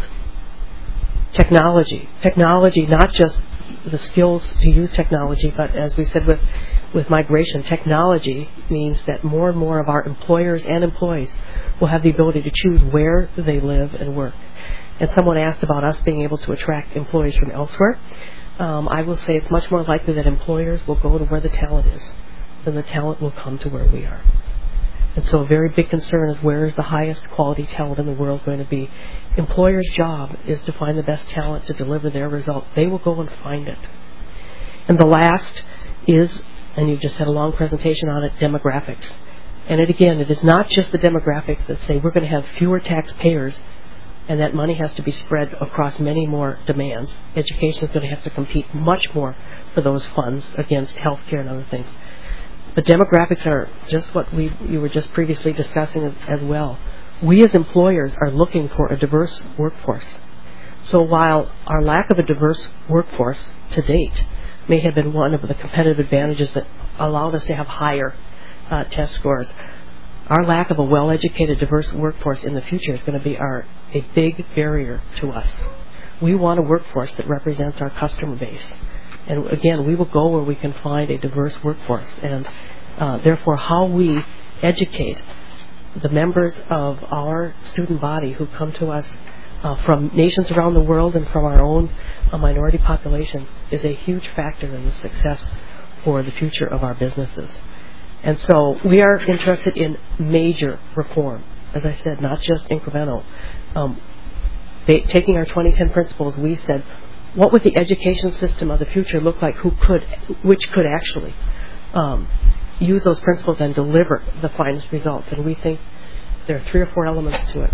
Technology. Technology, not just the skills to use technology, but as we said with, with migration, technology means that more and more of our employers and employees will have the ability to choose where they live and work. And someone asked about us being able to attract employees from elsewhere. Um, I will say it's much more likely that employers will go to where the talent is than the talent will come to where we are. And so a very big concern is where is the highest quality talent in the world going to be. Employers' job is to find the best talent to deliver their result. They will go and find it. And the last is, and you've just had a long presentation on it, demographics. And it again, it is not just the demographics that say we're going to have fewer taxpayers and that money has to be spread across many more demands. Education is going to have to compete much more for those funds against health care and other things. But demographics are just what we you were just previously discussing as, as well. We as employers are looking for a diverse workforce. So while our lack of a diverse workforce to date may have been one of the competitive advantages that allowed us to have higher uh, test scores, our lack of a well-educated, diverse workforce in the future is going to be our a big barrier to us. We want a workforce that represents our customer base. And again, we will go where we can find a diverse workforce. And uh, therefore, how we educate the members of our student body who come to us uh, from nations around the world and from our own uh, minority population is a huge factor in the success for the future of our businesses. And so we are interested in major reform. As I said, not just incremental. Um, they, taking our twenty ten principles, we said, what would the education system of the future look like who could, which could actually um, use those principles and deliver the finest results? And we think there are three or four elements to it.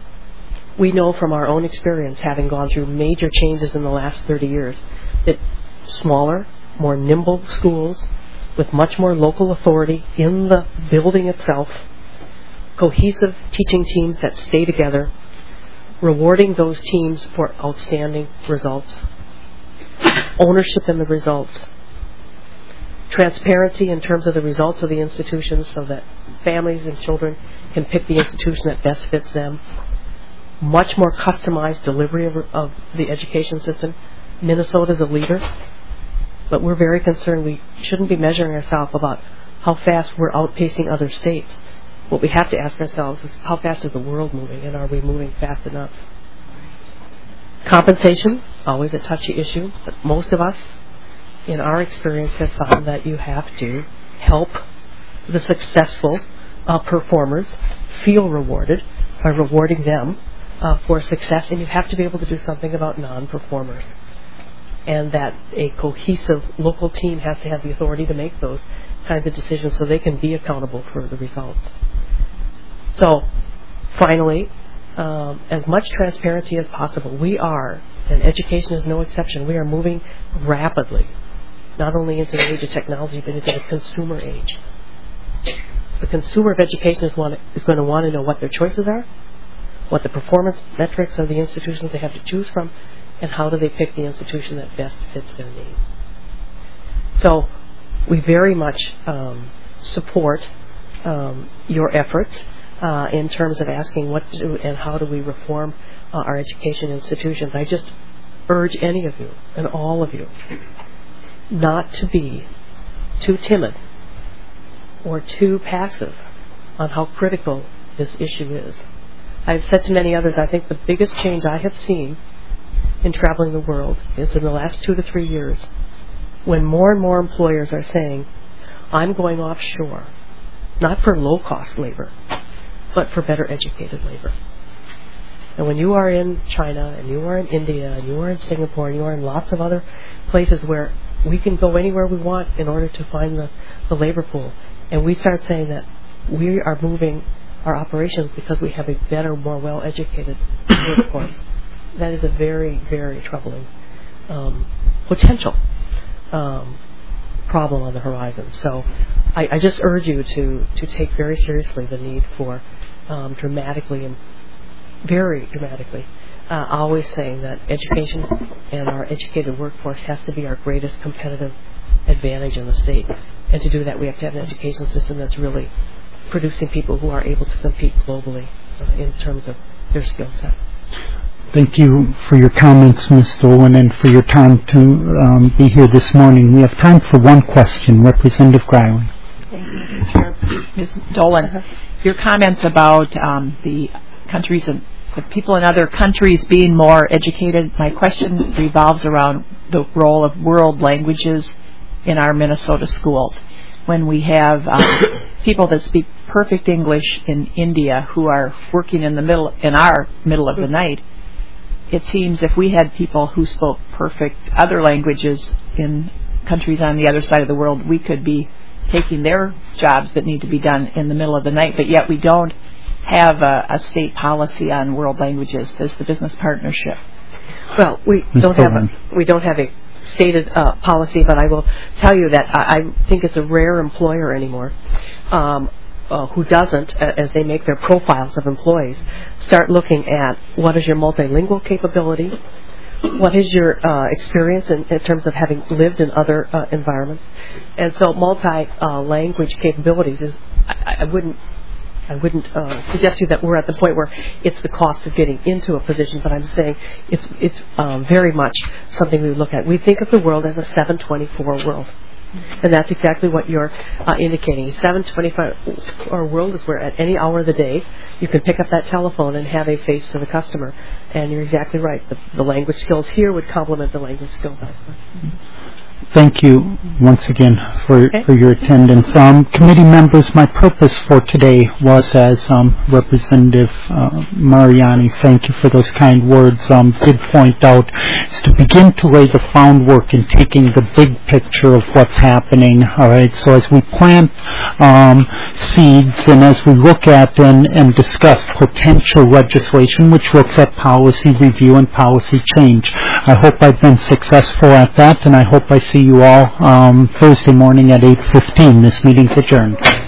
We know from our own experience, having gone through major changes in the last thirty years, that smaller, more nimble schools with much more local authority in the building itself, cohesive teaching teams that stay together, rewarding those teams for outstanding results, ownership in the results, transparency in terms of the results of the institutions so that families and children can pick the institution that best fits them, much more customized delivery of, of the education system. Minnesota is a leader, but we're very concerned we shouldn't be measuring ourselves about how fast we're outpacing other states. What we have to ask ourselves is how fast is the world moving, and are we moving fast enough? Compensation, always a touchy issue, but most of us, in our experience, have found that you have to help the successful uh, performers feel rewarded by rewarding them uh, for success, and you have to be able to do something about non-performers. And that a cohesive local team has to have the authority to make those kinds of decisions so they can be accountable for the results. So, finally, um, as much transparency as possible. We are, and education is no exception, we are moving rapidly, not only into the age of technology, but into the consumer age. The consumer of education is, want, is going to want to know what their choices are, what the performance metrics of the institutions they have to choose from, and how do they pick the institution that best fits their needs. So, we very much um, support um, your efforts uh, in terms of asking what to do and how do we reform uh, our education institutions. I just urge any of you and all of you not to be too timid or too passive on how critical this issue is. I've said to many others, I think the biggest change I have seen in traveling the world is in the last two to three years when more and more employers are saying, I'm going offshore, not for low-cost labor, but for better educated labor. And when you are in China, and you are in India, and you are in Singapore, and you are in lots of other places where we can go anywhere we want in order to find the, the labor pool, and we start saying that we are moving our operations because we have a better, more well-educated workforce, that is a very, very troubling um, potential um, problem on the horizon. So I, I just urge you to, to take very seriously the need for um, dramatically and very dramatically uh, always saying that education and our educated workforce has to be our greatest competitive advantage in the state. And to do that, we have to have an education system that's really producing people who are able to compete globally. uh, in terms of their skill set. Thank you for your comments, Miz Dolan, and for your time to um, be here this morning. We have time for one question. Representative Greiling. Thank you, Mister Chair. Miz Dolan, uh-huh. Your comments about um, the countries and the people in other countries being more educated, my question revolves around the role of world languages in our Minnesota schools. When we have um, people that speak perfect English in India who are working in the middle, in our middle of the night, it seems if we had people who spoke perfect other languages in countries on the other side of the world, we could be taking their jobs that need to be done in the middle of the night, but yet we don't have a, a state policy on world languages. Does the business partnership? Well, we don't have a, we don't have a stated uh, policy, but I will tell you that I, I think it's a rare employer anymore um, uh, who doesn't, as they make their profiles of employees, start looking at what is your multilingual capability, what is your uh, experience in, in terms of having lived in other uh, environments, and so multi-language uh, capabilities is I, I wouldn't. I wouldn't uh, suggest to you that we're at the point where it's the cost of getting into a position, but I'm saying it's it's um, very much something we look at. We think of the world as a seven twenty-four world, and that's exactly what you're uh, indicating. A seven twenty-four world is where at any hour of the day you can pick up that telephone and have a face to the customer, and you're exactly right. The, the language skills here would complement the language skills elsewhere. Thank you once again for, okay. for your attendance. Um, committee members, my purpose for today was, as um, Representative uh, Mariani, thank you for those kind words, um, did point out, is to begin to lay the groundwork in taking the big picture of what's happening. All right, so as we plant um, seeds and as we look at and, and discuss potential legislation which looks at policy review and policy change, I hope I've been successful at that, and I hope I see you all um, Thursday morning at eight fifteen. This meeting's adjourned.